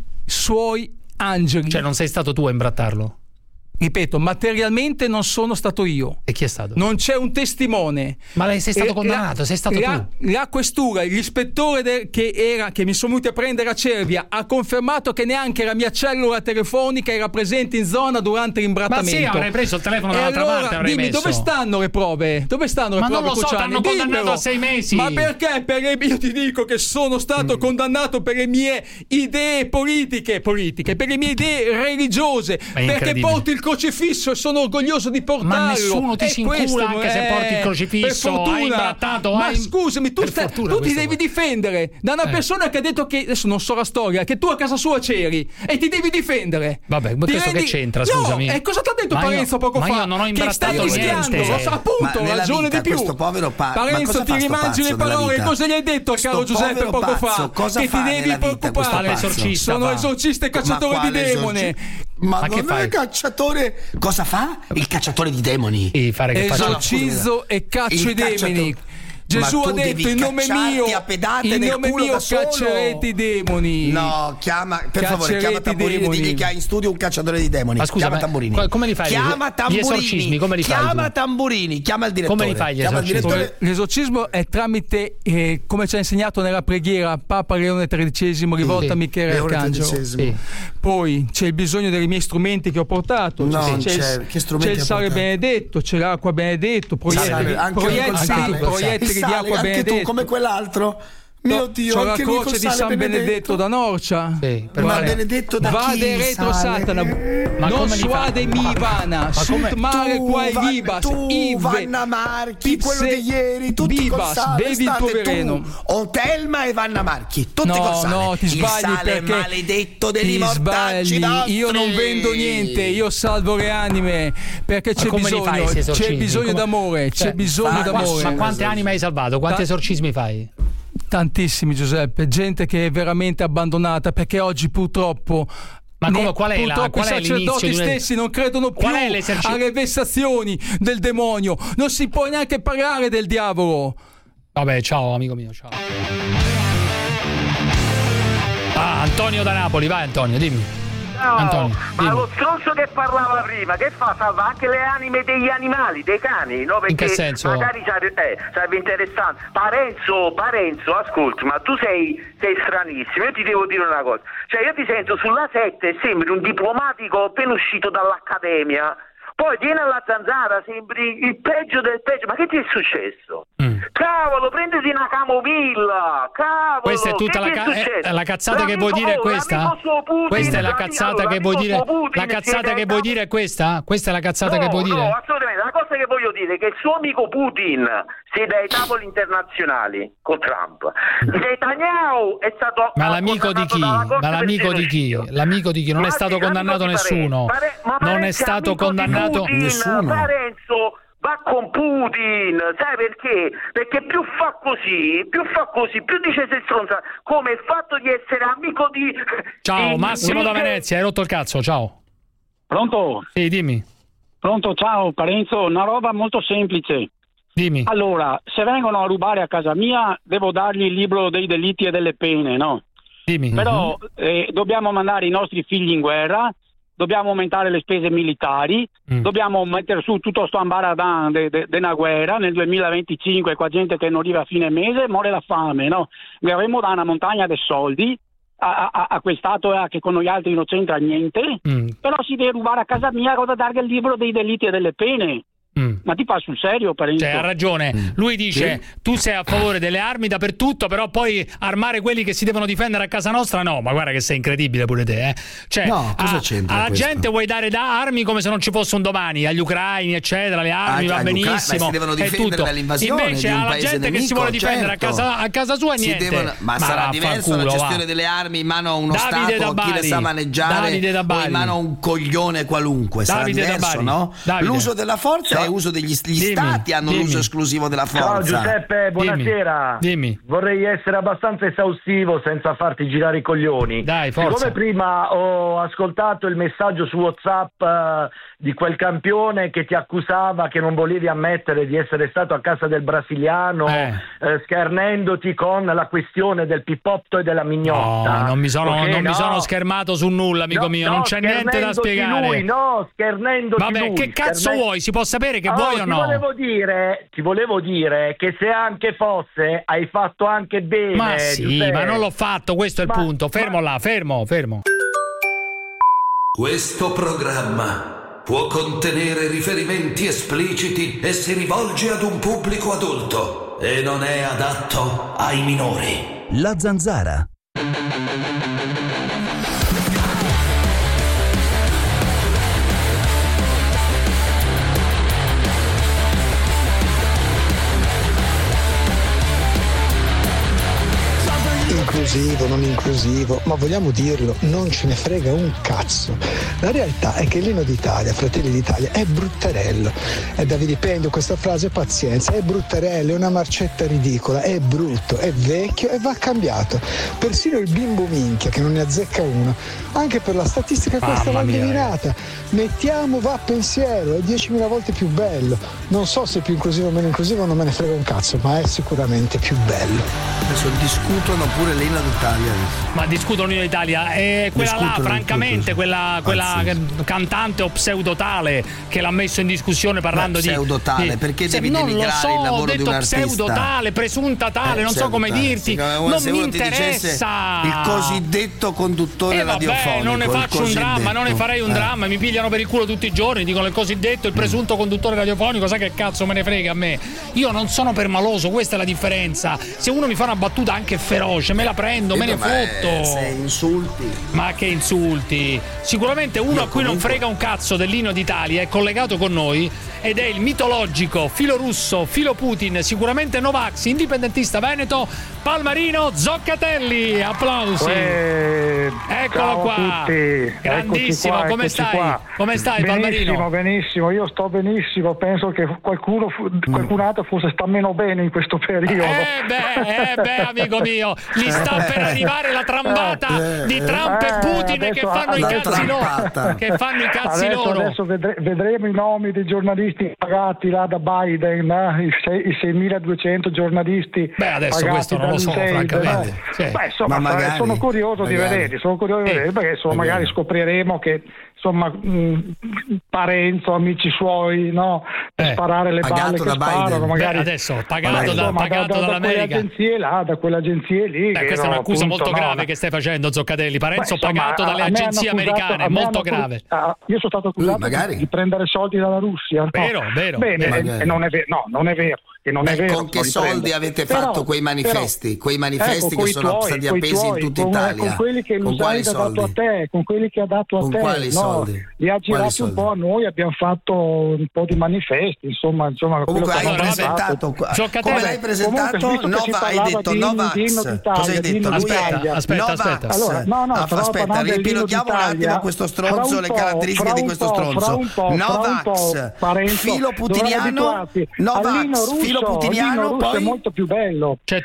suoi angeli. Cioè, non sei stato tu a imbrattarlo? Ripeto, materialmente non sono stato io. E chi è stato? Non c'è un testimone. Ma lei sei stato Eh, condannato, la- sei stato la, tu. La questura, l'ispettore de- che era che mi sono venuti a prendere a Cervia ha confermato che neanche la mia cellula telefonica era presente in zona durante Ma l'imbrattamento. sì, avrei preso il telefono E dall'altra allora, parte, avrei dimmi, messo. dove stanno le prove? Dove stanno le Ma prove? non lo so, Cruciani? t'hanno condannato Dimmelo. a sei mesi. Ma perché? Perché io ti dico che sono stato Mm. condannato per le mie idee politiche, politiche, per le mie idee religiose, Ma è perché incredibile. porto il crocifisso e sono orgoglioso di portarlo. Ma nessuno ti E si incula questo, anche se eh, porti il per crocifisso, fortuna. hai imbrattato, Ma hai- scusami, tu, per stai- fortuna tu ti questo devi qua. difendere da una Eh. persona che ha detto che adesso non so la storia, che tu a casa sua c'eri e ti devi difendere. Vabbè, ma Ti questo rendi- che c'entra, No, scusami? e cosa ti ha detto Ma io- Parenzo poco ma fa? io non ho che imbrattato stai rischiando, niente. lo sa, appunto, Ma nella ragione vita di più. questo povero pa- ma Parenzo, cosa ti fa sto rimangi le pazzo nella parole, vita? cosa gli hai detto al Sto caro Giuseppe povero poco pazzo, fa? cosa che fa ti devi nella vita questo preoccupare. pazzo? L'esorcista Sono fa. esorcista e Ma cacciatore di quale demone. esorci- Ma, Ma che non è fai? cacciatore. Cosa fa? Il cacciatore di demoni. Sì, fare che faccia- Esorcizzo e caccio Il i demoni. cacciatore. Gesù Ma tu ha detto devi in nome cacciarti mio, a pedate in nel nome culo mio da solo. caccerete i demoni. No, chiama, per favore, Caccerete chiama i Tamburini, demoni. digli che ha in studio un cacciatore di demoni. Ma scusa, chiama ma Tamburini. co- come li fai? Chiama Gli Tamburini. esorcismi, come li fai Chiama tu? Tamburini, chiama il direttore. Come li fai gli Chiama il esorcismi? direttore. L'esorcismo è tramite, eh, come ci ha insegnato nella preghiera Papa Leone tredicesimo, rivolta Sì. a Michele Leone Arcangelo. tredicesimo. Sì. Poi c'è il bisogno dei miei strumenti che ho portato. No, c'è, non c'è il- c'è. Che strumenti c'è il hai sale portato? benedetto, c'è l'acqua benedetto, proiettili, Sale, anche proiettili, col sale. proiettili Il di sale, acqua anche benedetto. tu come quell'altro. Mio No, Dio, c'ho la anche lui croce col di sale San Benedetto, Benedetto da Norcia. Sì, per Ma fare- benedetto da Vade chi? retro sale? Satana, Ma non come li fa? suade mi vana, Ma sut come- mare Tu, quae Van- vibas, tu, ive, Vanna Marchi, quello pipse di ieri, tutti col vivas, sale, bevi il tuo state veleno. tu, Otelma e Vanna Marchi, tutti No, col sale. no, ti sbagli il sale perché maledetto degli ti mortacci sbagli. nostri. Io non vendo niente, io salvo le anime perché Ma c'è come li bisogno, fai, questi c'è esorcismi? bisogno Come- d'amore, Cioè, c'è bisogno ma- d'amore. Ma quante anime hai salvato? Quanti Ta- esorcismi fai? Tantissimi, Giuseppe, gente che è veramente abbandonata perché oggi purtroppo Ma come- ne- qual è la- purtroppo qual è i sacerdoti l'inizio di una- stessi non credono più Qual è l'eserci- alle vessazioni del demonio, non si può neanche parlare del diavolo. Vabbè, ciao amico mio, ciao. Ah, Antonio da Napoli, vai Antonio, dimmi. No, Antonio, ma dimmi. lo stronzo che parlava prima, che fa? Salva anche le anime degli animali, dei cani, no? Perché In che senso? magari sarebbe, eh, sarebbe interessante. Parenzo, Parenzo, ascolti, ma tu sei, sei stranissimo, io ti devo dire una cosa. Cioè, io ti sento sulla sette e sembri un diplomatico appena uscito dall'accademia. Poi vieni alla Zanzara, sembri il peggio del peggio. Ma che ti è successo? Mm. Cavolo, prenditi una camomilla! Cavolo! Questa è tutta che la, ti è ca- successo? eh, la cazzata che vuoi L'amico- dire è oh, questa? l'amico suo Putin, Questa è la l'amico- cazzata che vuoi l'amico dire? suo Putin La cazzata si che vuoi dire è questa? Questa è la cazzata no, che vuoi dire? No, assolutamente. La cosa che voglio dire è che il suo amico Putin siede ai tavoli internazionali con Trump. Netanyahu è stato Ma l'amico di chi? condannato dalla Corte Ma l'amico del di chi? genocidio. L'amico di chi? Non è Ma stato sì, condannato l'amico di nessuno. Pare- ma Non è Parenzo stato amico di condannato Putin, nessuno. Parenzo va con Putin, sai perché? Perché più fa così, più fa così, più dice se stronza, come il fatto di essere amico di... Ciao, di- Massimo di- da Venezia, hai rotto il cazzo, ciao. Pronto? Sì, dimmi. Pronto, ciao Parenzo, una roba molto semplice. Dimmi. Allora, se vengono a rubare a casa mia, devo dargli il libro dei delitti e delle pene, no? Dimmi. Però eh, dobbiamo mandare i nostri figli in guerra dobbiamo aumentare le spese militari, mm. dobbiamo mettere su tutto sto ambaradan della guerra. Nel duemilaventicinque qua gente che non arriva a fine mese muore la fame, no? Verremo da una montagna di soldi a, a, a quest'Stato che con noi altri non c'entra niente, mm. però si deve rubare a casa mia cosa dargli il libro dei delitti e delle pene. Mm. Ma ti fa sul serio, Parenzo? Cioè, ha ragione. Mm. Lui dice: sì? Tu sei a favore delle armi dappertutto, però poi armare quelli che si devono difendere a casa nostra, no. Ma guarda che sei incredibile pure te, eh? Cioè, no, cosa a, c'entra alla questo? gente vuoi dare da armi come se non ci fosse un domani, agli ucraini, eccetera. Le armi ah, va benissimo. Si devono difendere dall'invasione. Invece di un alla paese gente nemico, che si vuole certo. difendere a casa, a casa sua, si niente. Devono, ma, ma sarà diverso culo, la gestione va. delle armi in mano a uno Davide Stato, chi le sa maneggiare, o in mano a un coglione qualunque. Sarà Davide diverso, no? Davide. L'uso della forza è uso degli stati. Hanno dimmi. l'uso esclusivo della forza. Ciao Giuseppe, buonasera. Dimmi. Dimmi. Vorrei essere abbastanza esaustivo senza farti girare i coglioni. Dai, forza. Siccome prima ho ascoltato il messaggio su WhatsApp uh, di quel campione che ti accusava che non volevi ammettere di essere stato a casa del brasiliano, eh. eh, schernendoti con la questione del pippotto e della mignotta. No, non mi sono, okay, non no? mi sono schermato su nulla, amico no, mio, no, non c'è niente da spiegare. Lui, no, schernendoti Vabbè, lui. che cazzo schernendo... vuoi? Si può sapere che allora, vuoi o no? Ti volevo dire, ti volevo dire che se anche fosse, hai fatto anche bene. Ma sì, Giuseppe. ma non l'ho fatto, questo è il ma, punto. Fermo ma... là, fermo, fermo. Questo programma può contenere riferimenti espliciti e si rivolge ad un pubblico adulto e non è adatto ai minori. La Zanzara. Inclusivo, non inclusivo, ma vogliamo dirlo, non ce ne frega un cazzo. La realtà è che l'Inno d'Italia, Fratelli d'Italia, è bruttarello. È da vilipendio questa frase, pazienza, è bruttarello, è una marcetta ridicola, è brutto, è vecchio e va cambiato. Persino il bimbo minchia che non ne azzecca uno, anche per la statistica questa va indovinata. Mettiamo va a pensiero, è diecimila volte più bello. Non so se è più inclusivo o meno inclusivo, non me ne frega un cazzo, ma è sicuramente più bello. Adesso discutono pure l'Inno d'Italia. Ma discutono l'Inno d'Italia e quella discutono là, francamente, quella, quella cantante o pseudotale che l'ha messo in discussione parlando di pseudotale, di, perché devi non denigrare lo so, il lavoro ho di un artista? Pseudotale, presunta tale, eh, non so come dirti. Non mi interessa. Il cosiddetto conduttore eh, vabbè, radiofonico. Non ne faccio un dramma, non ne farei un eh. dramma, mi pigliano per il culo tutti i giorni, dicono il cosiddetto, il presunto conduttore radiofonico, sai che cazzo me ne frega a me? Io non sono permaloso, questa è la differenza. Se uno mi fa una battuta anche feroce, me la prendo, e me ne fotto. Se insulti. Ma che insulti? Sicuramente uno Io a cui comunque... non frega un cazzo dell'Inno d'Italia è collegato con noi ed è il mitologico filo russo, filo Putin, sicuramente Novax, indipendentista veneto, Palmarino Zoccatelli. Applausi. Uè, Eccolo qua. Grandissimo, qua, come stai? Qua. Come stai, benissimo, Palmarino? Benissimo, io sto benissimo, penso che qualcuno qualcun altro forse sta meno bene in questo periodo. Eh beh, eh beh, amico mio, gli sta per arrivare la trambata di Trump eh, e Putin che fanno i cazzi loro. Che fanno i cazzi adesso, loro. Adesso vedre, vedremo i nomi dei giornalisti pagati là da Biden, eh? I, sei, i seimiladuecento giornalisti. Beh, adesso questo non lo so, State, francamente. Eh? Sì. Beh, insomma, magari, sono curioso magari. di vedere, sono curioso di vedere, perché insomma, magari. magari scopriremo che insomma mh, Parenzo, amici suoi, no, per eh, sparare le balle che sparano, magari. Beh, adesso pagato, Beh, da, insomma, pagato da, da, dall'America. Da quelle agenzie là, da quelle agenzie lì. Beh, che questa è un'accusa appunto, molto grave no, che stai facendo, Zoccatelli. Parenzo beh, insomma, pagato dalle agenzie accusato, americane, molto accusato, grave. Ah, io sono stato accusato uh, di, di prendere soldi dalla Russia. Vero, no. vero. Bene, vero. E, e non è vero, no, non è vero. Che non Beh, è vero, con che soldi avete però, fatto quei manifesti? Però, quei manifesti ecco, che sono tuoi, stati appesi tuoi, in tutta con, Italia. Con quelli che con quali ha dato a te, con quelli che ha dato a con te. Quali no, soldi? Li ha girati un po' a noi, abbiamo fatto un po' di manifesti, insomma, insomma comunque hai allora, presentato vabbè, come l'hai presentato? Comunque, Nova, hai detto di, Novax. Di Cosa hai detto? Aspetta, aspetta, aspetta. Allora, no, no, ah, aspetta, ripiloghiamo un attimo questo stronzo, le caratteristiche di questo stronzo. Novax, filo putiniano, Novax, filo putiniano, poi è molto più bello. Cioè tu preferisci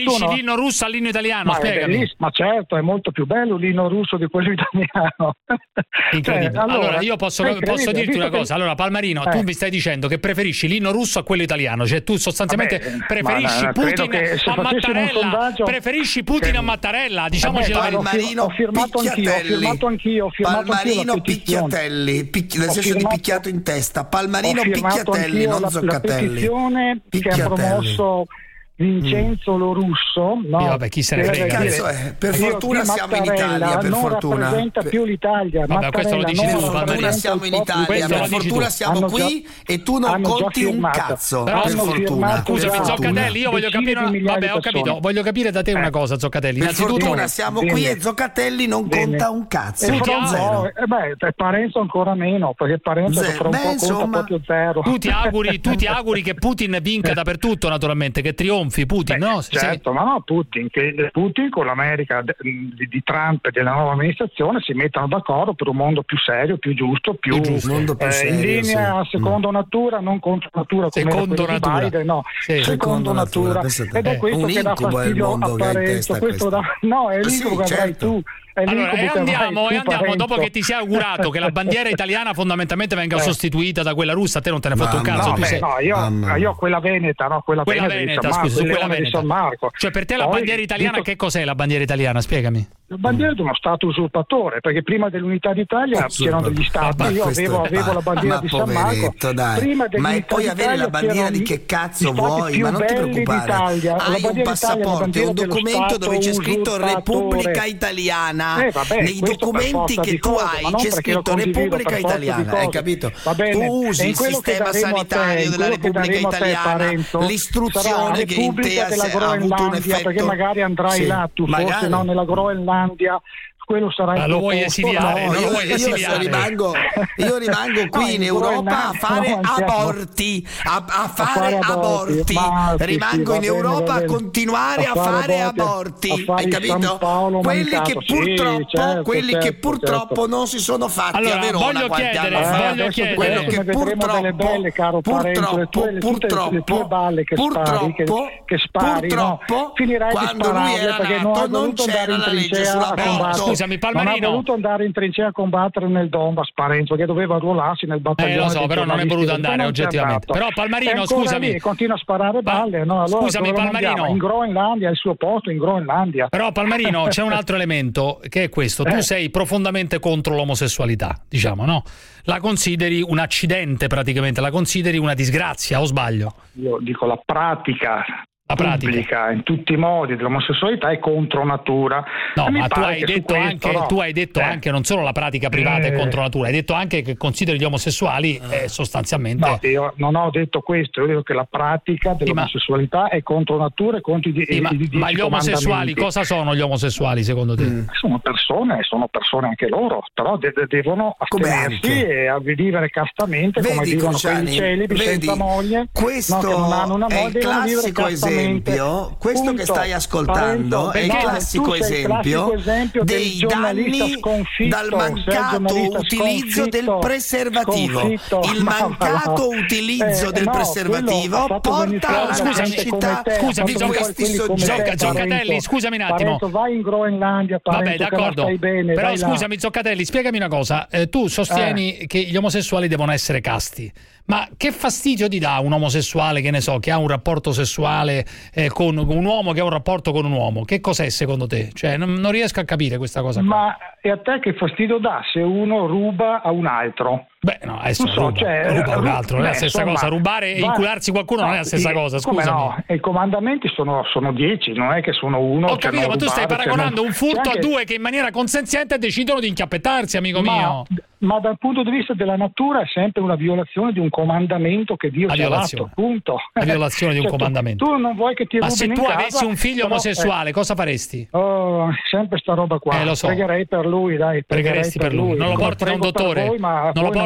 preferisci l'inno russo all'inno italiano? Ma, Spiegami. ma certo, è molto più bello l'inno russo di quello italiano. Incredibile. Cioè, allora, allora, io posso, posso dirti una cosa. Allora, Palmarino, eh. tu mi stai dicendo che preferisci l'inno russo a quello italiano, cioè tu sostanzialmente Vabbè, preferisci ma, Putin a Mattarella, sondaggio... preferisci Putin che... a Mattarella, diciamoci la verità. Palmarino ho firmato anch'io, ho firmato anch'io, ho firmato Palmarino anch'io Picchiatelli, picchi, nel senso firmato, di picchiato in testa. Palmarino Picchiatelli, non la, Zoccatelli. La petizione che ha promosso Vincenzo mm. Lorusso, no? Io, vabbè, chi se ne frega. È? Per fortuna siamo in Italia, per non fortuna. rappresenta più l'Italia. Vabbè, questo lo dici tu, per fortuna siamo in Italia, per fortuna siamo qui già, e tu non conti un cazzo. Però, per fortuna. Scusami, Zoccatelli, io voglio capire una... Vabbè, ho capito, voglio capire da te una cosa, Zoccatelli. Per fortuna siamo qui e Zoccatelli non conta un cazzo. Eh beh, Parenzo ancora meno, perché Parenzo fra un po' conta proprio zero. Tu ti auguri, tu ti auguri che Putin vinca dappertutto, naturalmente, che trionfi Putin, no? Certo, ma no, Putin, che Putin con l'America di, di Trump e della nuova amministrazione si mettano d'accordo per un mondo più serio, più giusto, più, più, giusto. più eh, serio, in linea sì. secondo mm. natura, non contro natura come secondo natura. Biden, no, sì. secondo, secondo natura. natura. Ed è questo che dà fastidio a Parenzo. Questo da, no, è l'incubo sì, che avrai certo. tu. Allora, e andiamo, e andiamo dopo che ti sei augurato che la bandiera italiana fondamentalmente venga eh. sostituita da quella russa, a te non te ne fotte un cazzo. No, tu beh, sei... no io, io quella veneta, no, quella, quella veneta, veneta, scusa, su quella veneta. Di San Marco. Cioè, per te Poi, la bandiera italiana, dico... che cos'è la bandiera italiana? Spiegami. La bandiera di uno Stato usurpatore, perché prima dell'unità d'Italia c'erano degli Stati, io avevo, avevo la bandiera di San Marco. Prima ma e poi avere la bandiera di che cazzo vuoi? Ma non ti preoccupare. Hai un passaporto, un documento dove c'è scritto Repubblica Italiana. Nei documenti che tu hai c'è scritto Repubblica Italiana, hai capito? Tu usi il sistema sanitario della Repubblica Italiana, l'istruzione che in te ha avuto un effetto, perché magari andrai là tu forse no nella Groenlandia, quello sarà il ma lo vuoi esiliare? No, no, io, vuoi io, esiliare. rimango, io rimango qui no, in Europa a fare no, aborti, a, a fare a aborti, aborti. rimango sì, in Europa bene, a continuare a, a fare aborti, aborti. Hai capito? Quelli che purtroppo, sì, certo, quelli certo, che purtroppo certo. non si sono fatti allora, a Verona voglio chiedere, voglio chiedere, quello che purtroppo, belle, caro purtroppo, Parenzo, purtroppo, balle che purtroppo, che spari, purtroppo, quando lui era nato non c'era la legge sull'aborto. Scusami, Palmarino. Non ha voluto andare in trincea a combattere nel Donbass, Parenzo, che doveva arruolarsi nel battaglione. Eh, lo so, però non è voluto andare oggettivamente. Però Palmarino, scusami. Lì, continua a sparare balle, no? Allora, scusami, Palmarino. In Groenlandia, il suo posto in Groenlandia. Però Palmarino, c'è un altro elemento che è questo. Tu eh. sei profondamente contro l'omosessualità, diciamo, no? La consideri un accidente praticamente, la consideri una disgrazia, o sbaglio? Io dico la pratica la pratica pubblica in tutti i modi dell'omosessualità è contro natura. No, ma tu hai, detto questo, anche, no. tu hai detto eh. anche non solo la pratica privata eh. è contro natura, hai detto anche che consideri gli omosessuali eh, sostanzialmente. No, io non ho detto questo, io ho detto che la pratica dell'omosessualità sì, è contro natura e contro i, sì, ma, i, i ma gli omosessuali, cosa sono gli omosessuali secondo te? Mm. Sono persone, sono persone anche loro, però de- de- devono astenersi e a vivere castamente, vedi, come dicono Cruciani, quelli celibi vedi, senza moglie, questo no, che non hanno una moglie, è il classico esempio. Questo punto, che stai ascoltando Parenzo, è il classico esempio, esempio dei danni dal mancato utilizzo del preservativo. Il mancato utilizzo eh, del no, preservativo porta alla nascita scusami, di questi soggetti. Zoccatelli, scusami un attimo. Parenzo, vai in Groenlandia, Parenzo, vabbè, d'accordo. Stai bene, però scusami, Zoccatelli, spiegami una cosa. Eh, tu sostieni eh. che gli omosessuali devono essere casti. Ma che fastidio ti dà un omosessuale, che ne so, che ha un rapporto sessuale eh, con un uomo che ha un rapporto con un uomo? Che cos'è secondo te? Cioè, non, non riesco a capire questa cosa qua. Ma e a te che fastidio dà se uno ruba a un altro? Beh, no, adesso so, ruba, cioè, ruba a un altro, non è la stessa insomma, cosa. Rubare e incularsi qualcuno no, non è la stessa cosa, scusami. No, e i comandamenti sono, sono dieci, non è che sono uno. Ho capito, ma tu stai paragonando non... un furto anche... a due che in maniera consenziente decidono di inchiappettarsi, amico ma, mio. Ma dal punto di vista della natura è sempre una violazione di un comandamento che Dio ci ha dato, punto. La violazione di un cioè, comandamento. Tu, tu non vuoi che ti ma se tu casa, avessi un figlio però, omosessuale, eh, cosa faresti? Oh, sempre sta roba qua. Eh, lo so. Pregherei per lui, dai. Pregheresti per lui. lui. Non lo porti da un dottore. Voi, ma non lo porti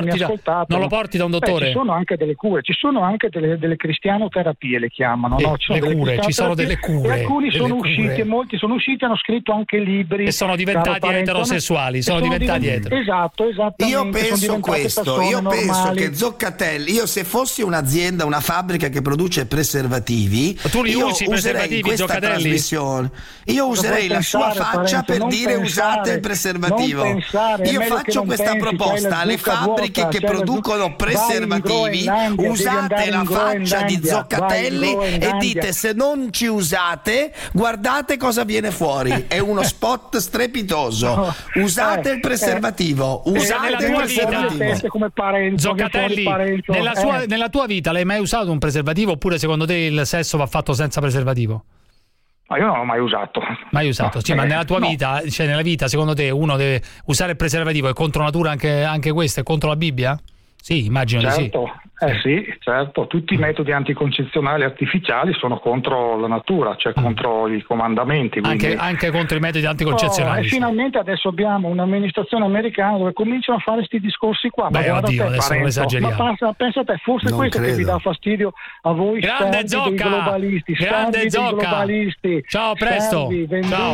porti da, non lo porti da un dottore? Beh, ci sono anche delle cure, ci sono anche delle, delle cristianoterapie, le chiamano. Eh, no? Ci sono le delle cure, ci sono delle cure. E alcuni delle sono cure. usciti, e molti sono usciti, hanno scritto anche libri. E sono diventati Parenzo, eterosessuali, sono, sono diventati divent- etero. Esatto, esattamente. Io penso questo, io normali. penso che Zoccatelli, io se fossi un'azienda, una fabbrica che produce preservativi, tu li io usi i userei preservativi, questa Zoccatelli? trasmissione, io userei la pensare, sua faccia Parenzo, per non dire pensare, usate il preservativo. non pensare, è Io meglio che faccio non questa pensi, proposta c'hai la alle zucca fabbriche vuota, che c'hai la producono zucca- preservativi, vai in Groenlandia, devi usate andare la in faccia di Groenlandia, Zoccatelli vai in e Groenlandia. dite se non ci usate guardate cosa viene fuori, è uno spot strepitoso. Usate Eh, il preservativo, eh, usate nella il tua vita- preservativo. come Parenzo, Zoccatelli, che fuori Parenzo, nella, sua- eh. nella tua vita l'hai mai usato un preservativo oppure secondo te il sesso va fatto senza preservativo? Ma io non l'ho mai usato. Mai usato? No, sì, ma eh, nella tua no. vita, cioè nella vita, secondo te uno deve usare il preservativo? È contro natura anche, anche questo? È contro la Bibbia? Sì, immagino di sì. Certo, eh sì, certo, tutti i metodi anticoncezionali artificiali sono contro la natura, cioè contro i comandamenti. Quindi... Anche, anche contro i metodi Oh, anticoncezionali. e sì. finalmente adesso abbiamo un'amministrazione americana dove cominciano a fare questi discorsi qua. Beh, ma guarda oddio, te, adesso non Parenzo, esageriamo. ma pensa, pensa a te, forse Non questo che credo. vi dà fastidio a voi, Grande servi dei Zocca! globalisti, Grande servi dei Zocca! globalisti. Ciao, a presto! servi, venduti. Ciao!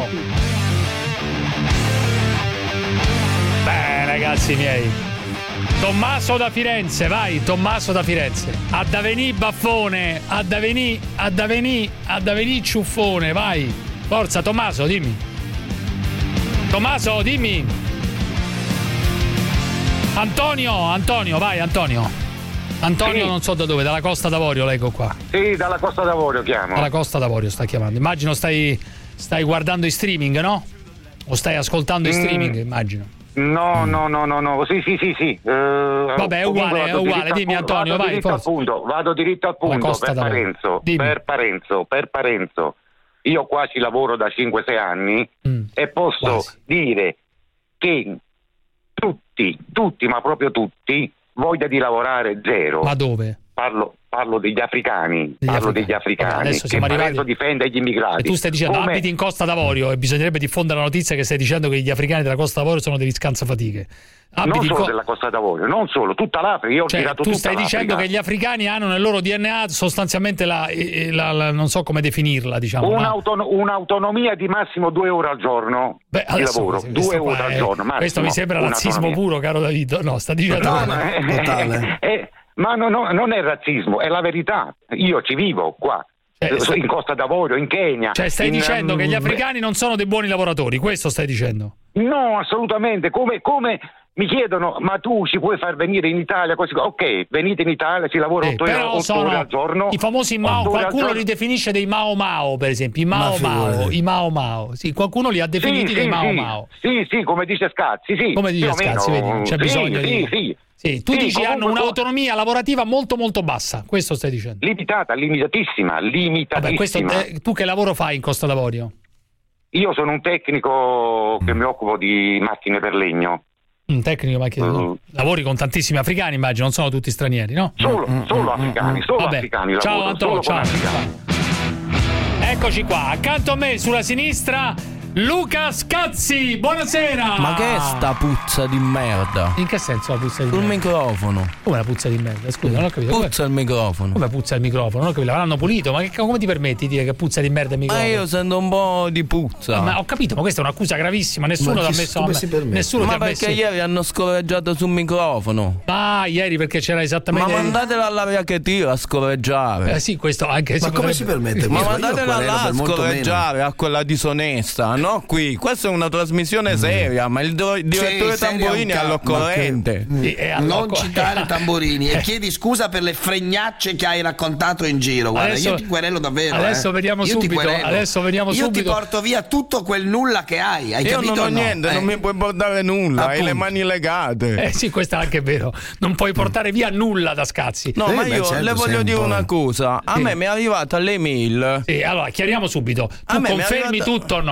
Beh, ragazzi miei, Tommaso da Firenze, vai, Tommaso da Firenze. Ad avenì baffone, ad avenì, ad avenì, ad avenì ciuffone, vai. Forza Tommaso, dimmi. Tommaso, dimmi. Antonio, Antonio, vai Antonio. Antonio Sì. non so da dove, dalla Costa d'Avorio leggo qua. Sì, dalla Costa d'Avorio chiamo. Dalla Costa d'Avorio sta chiamando. Immagino stai, stai guardando i streaming, no? O stai ascoltando i Mm. streaming, immagino. No, no, no, no, no, sì, sì, sì, sì. Eh, Vabbè, è uguale, è uguale, dimmi Antonio, vado vai, diritto al forza. punto, vado diritto al punto, Costa per d'Avorio. Parenzo, Dimmi. per Parenzo, per Parenzo. Io qua ci lavoro da cinque sei anni Mm. e posso Quasi. dire che tutti, tutti, ma proprio tutti, voglia di lavorare zero. Ma dove? Parlo, parlo degli africani, Degli parlo africani. degli africani, Vabbè, adesso che siamo Parenzo arrivati- difende gli immigrati. E tu stai dicendo Come- abiti in Costa d'Avorio e bisognerebbe diffondere la notizia che stai dicendo che gli africani della Costa d'Avorio sono degli scansafatiche. non Abiti in solo Co- della Costa d'Avorio, non solo, tutta l'Africa, io ho Cioè, girato tu tutta stai l'Africa. dicendo che gli africani hanno nel loro D N A sostanzialmente la, eh, la- la- non so come definirla, diciamo. ma- Un'autono- un'autonomia di massimo due ore al giorno Beh, di adesso, lavoro, questo due qua ore al è- giorno massimo. Questo mi sembra razzismo un'autonomia. puro, caro David. No, sta dicendo. Eh, Totale. eh, ma no, no, non è razzismo, è la verità. Io ci vivo qua, Eh, eh, sta- in Costa d'Avorio, in Kenya. Cioè, stai in, dicendo um, che gli africani non sono dei buoni lavoratori, questo stai dicendo? No, assolutamente. Come, come mi chiedono, ma tu ci puoi far venire in Italia? Così, ok, venite in Italia, si lavora Eh, otto ore, però otto sono ore al giorno. i famosi Mao, otto ore al qualcuno giorno. li definisce dei Mao Mao, per esempio, i Mao Ma Mao, figurati. i Mao Mao. Sì, qualcuno li ha definiti Sì, dei sì, Mao sì. Mao. Sì, sì, come dice Scazzi, sì. Come dice più o Scazzi, meno. vedi, c'è Sì, bisogno sì, di sì. Sì, tu Sì, dici comunque- hanno un'autonomia lavorativa molto molto bassa, questo stai dicendo. Limitata, limitatissima, limitatissima. Vabbè, questo, eh, tu che lavoro fai in Costa d'Avorio? Io sono un tecnico che mi occupo di macchine per legno. Un tecnico, ma che Mm. lavori con tantissimi africani, immagino, non sono tutti stranieri, no? Solo, solo africani, solo Vabbè. africani. Ciao lavoro, Antonio, solo con ciao. africani. Eccoci qua, accanto a me sulla sinistra Luca Scazzi, buonasera. Ma che è sta puzza di merda? In che senso la puzza di Sul merda? microfono. Come la puzza di merda? Scusa, non ho capito. Come, Puzza il microfono. come puzza il microfono? Non ho capito, l'hanno pulito, ma che, come ti permetti di dire che puzza di merda il Ma microfono? io sento un po' di puzza. Ma ho capito, ma questa è un'accusa gravissima, nessuno Ma ti ha chi- messo come a si permette? nessuno Ma ti ha perché messo. ieri hanno scorreggiato sul microfono? Ah, ieri perché c'era Ma esattamente. mandatela all'aria che tira a scorreggiare. Eh sì, questo anche Ma come si permette? Ma Io mandatela querelo là a per molto scorreggiare a quella disonesta, no qui. Questa è una trasmissione seria, ma il do- direttore Sì, seria Tamburini un è ca- all'occorrente. ma che- Sì, e Non allora- citare Tamburini e chiedi scusa per le fregnacce che hai raccontato in giro. Guarda, Adesso- io ti querelo davvero. adesso eh. vediamo Io ti subito, querelo. adesso vediamo io subito. ti porto via tutto quel nulla che hai. Hai Io capito non ho o no? niente, Eh. non mi puoi portare nulla, hai le Appunto. mani legate. Eh sì, questo è anche vero. Non puoi portare via nulla da Scazzi. No, Eh, ma beh, io certo, le voglio sei un dire po'. una cosa. A Sì. me mi è arrivata l'email. Sì, allora chiariamo subito. A Tu me mi è confermi arrivata- tutto o no? Confermi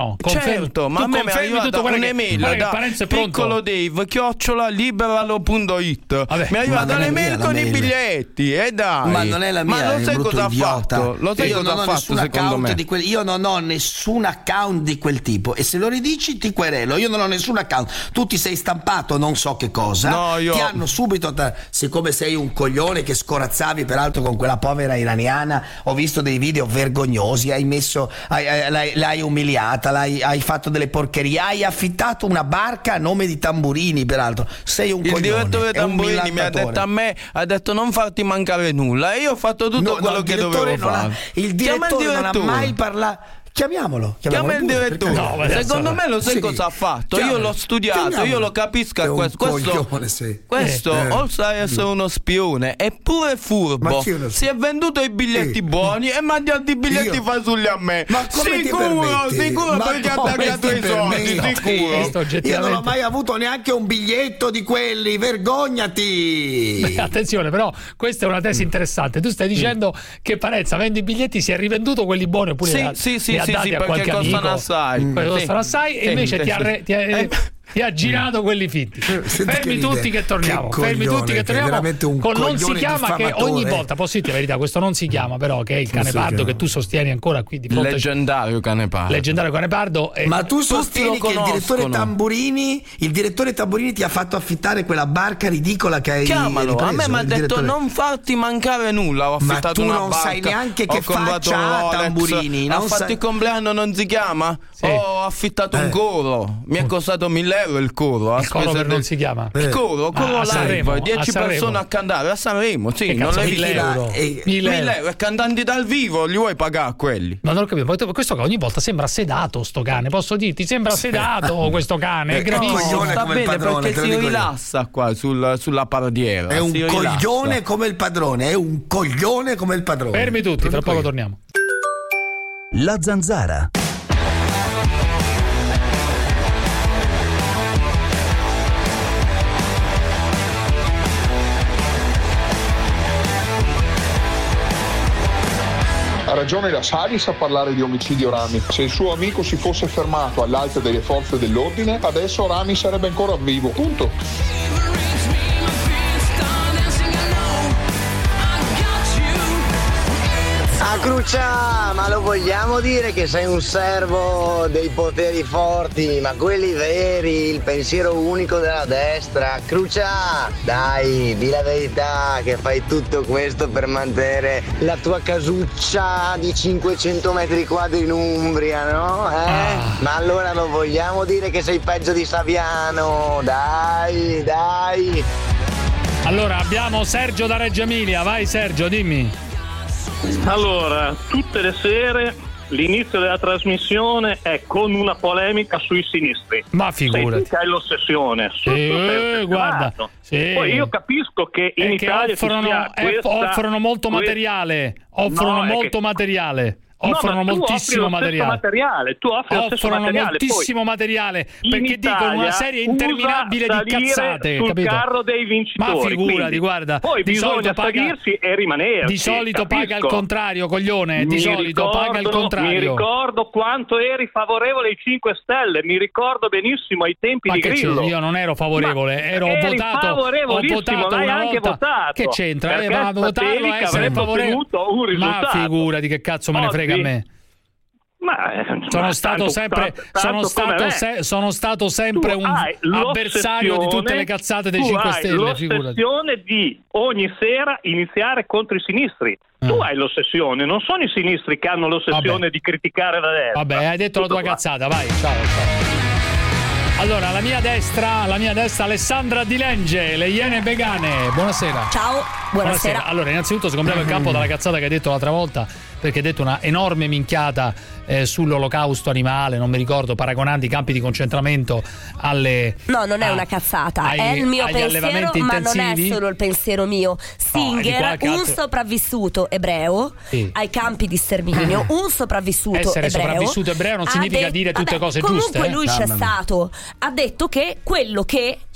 certo, ma a me mi è arrivata un'email da piccolo Dave chiocciola liberalo punto it. Mi è arrivata l'email con i biglietti, e eh dai. Ma non è la mia, ma lo sai cosa ha idiota. fatto? Lo sai io cosa non ha ho fatto nessun secondo account me? di quel, io non ho nessun account di quel tipo, e se lo ridici ti querelo. Io non ho nessun account. Tu ti sei stampato non so che cosa. No, io... Ti hanno subito, siccome sei un coglione che scorazzavi peraltro con quella povera iraniana, ho visto dei video vergognosi, hai messo hai, hai, l'hai, l'hai umiliata, l'hai, hai fatto delle porcherie, hai affittato una barca a nome di Tamburini, peraltro sei un il coglione. Il direttore Tamburini mi ha detto a me, ha detto non farti mancare nulla, e io ho fatto tutto no, quello no, che dovevo fare. Ha, il direttore, il direttore non ha mai parlato. Chiamiamolo, chiama il direttore. No, secondo me lo sai sì. cosa ha fatto? Chiamalo. Io l'ho studiato, Chiamiamolo. io lo capisco a questo. Questo, questo eh, oltre a essere uno spione, è pure furbo. Si è venduto i biglietti eh. buoni e mandi altri biglietti fasulli a me. Ma come sicuro, sicuro ma perché ha tagliato i soldi, sicuro. Io non ho mai avuto neanche un biglietto di quelli, vergognati. Beh, attenzione, però questa è una tesi interessante. Tu stai dicendo mm. che Parenza vende i biglietti, si è rivenduto quelli buoni oppure sì, li ha, sì, sì, li ha sì, dati sì, a perché qualche costano amico, assai, mm. sì. costano assai sì, e invece sì, ti ha, sì. ti ha eh. ti ha girato quelli fitti. Fermi tutti che torniamo. Che Fermi coglione, tutti che torniamo. Che un con non si chiama, che ogni diffamatore. volta, posso dirti la verità, questo non si chiama, però, che è il Canepardo che tu sostieni ancora qui di fronte. Leggendario Canepardo. Leggendario Canepardo. E ma tu sostieni che il direttore Tamburini, il direttore Tamburini ti ha fatto affittare quella barca ridicola che hai Chiamalo, ripreso, a me mi ha detto direttore. non farti mancare nulla. Ho affittato ma tu una non barca, sai neanche che faccia ha Tamburini. Ha non fatto sai... il compleanno, non si chiama? Sì. Ho affittato eh. un coro, mi è costato mille euro il coro. Il coro per non si chiama? Il coro, coro ah, live, dieci persone a cantare a Sanremo, sì, non le mille euro. mille euro e cantanti dal vivo, li vuoi pagare quelli? Ma non ho capito, questo ogni volta sembra sedato sto cane, posso dirti, sembra sedato questo cane, è gravissimo. No, sta bene padrone, perché si rilassa qua sul, sulla pardiera. È un si coglione rilassa. come il padrone, è un coglione come il padrone. Fermi tutti, tra poco torniamo. La Zanzara. Ha ragione la Salis a parlare di omicidio Rami. Se il suo amico si fosse fermato all'alta delle forze dell'ordine, adesso Rami sarebbe ancora vivo. Punto. Ah, Crucia, ma lo vogliamo dire che sei un servo dei poteri forti, ma quelli veri, il pensiero unico della destra. Crucia, dai, di la verità che fai tutto questo per mantenere la tua casuccia di cinquecento metri quadri in Umbria, no? Eh? Ah. Ma allora lo vogliamo dire che sei peggio di Saviano? Dai, dai. Allora, abbiamo Sergio da Reggio Emilia. Vai Sergio, dimmi. Allora, tutte le sere l'inizio della trasmissione è con una polemica sui sinistri. Ma figurati. Sei tu che hai l'ossessione. Sì, guarda. Sì. Poi io capisco che in è Italia che offrono, ci sia questa, offrono molto questa... materiale. Offrono no, molto che... materiale. no, Offrono moltissimo materiale. materiale. Tu offri offrono moltissimo Poi, materiale perché dicono una serie interminabile di cazzate, sul capito? carro dei vincitori. Ma figurati, quindi, guarda. Poi di bisogna paga, salirsi e rimanere. Di solito capisco. paga il contrario, coglione. Di mi solito ricordo, paga il contrario. Mi ricordo quanto eri favorevole ai cinque Stelle. Mi ricordo benissimo ai tempi Ma di che Grillo. Io non ero favorevole, Ma ero eri votato. Ho votato l'hai una anche volta. votato. Che c'entra? Perché Eh, ma votarlo è essere favorevole. Un risultato. Ma figurati che cazzo me ne frega a me. Ma, eh, sono ma stato tanto, sempre tanto sono stato, se, sono stato sempre tu un avversario di tutte le cazzate dei cinque Stelle, figurati. L'ossessione di ogni sera iniziare contro i sinistri. Tu eh. hai l'ossessione, non sono i sinistri che hanno l'ossessione Vabbè. di criticare la destra. Vabbè, hai detto Tutto la tua qua. cazzata, vai, ciao, ciao. Allora, la mia destra, la mia destra Alessandra Di Lenge, le Iene Vegane. Buonasera. Ciao, buonasera. buonasera. Allora, innanzitutto scompriamo il campo dalla cazzata che hai detto l'altra volta, perché hai detto una enorme minchiata eh, sull'olocausto animale, non mi ricordo, paragonando i campi di concentramento alle No, non è a, una cazzata, ai, è il mio agli pensiero, allevamenti ma non è intensivi. solo il pensiero mio. Singer, no, un altro... sopravvissuto ebreo sì. ai campi di sterminio, un sopravvissuto Essere ebreo. sopravvissuto ebreo non significa de- dire tutte Vabbè, cose comunque giuste. Comunque lui eh? c'è stato, ha detto che quello che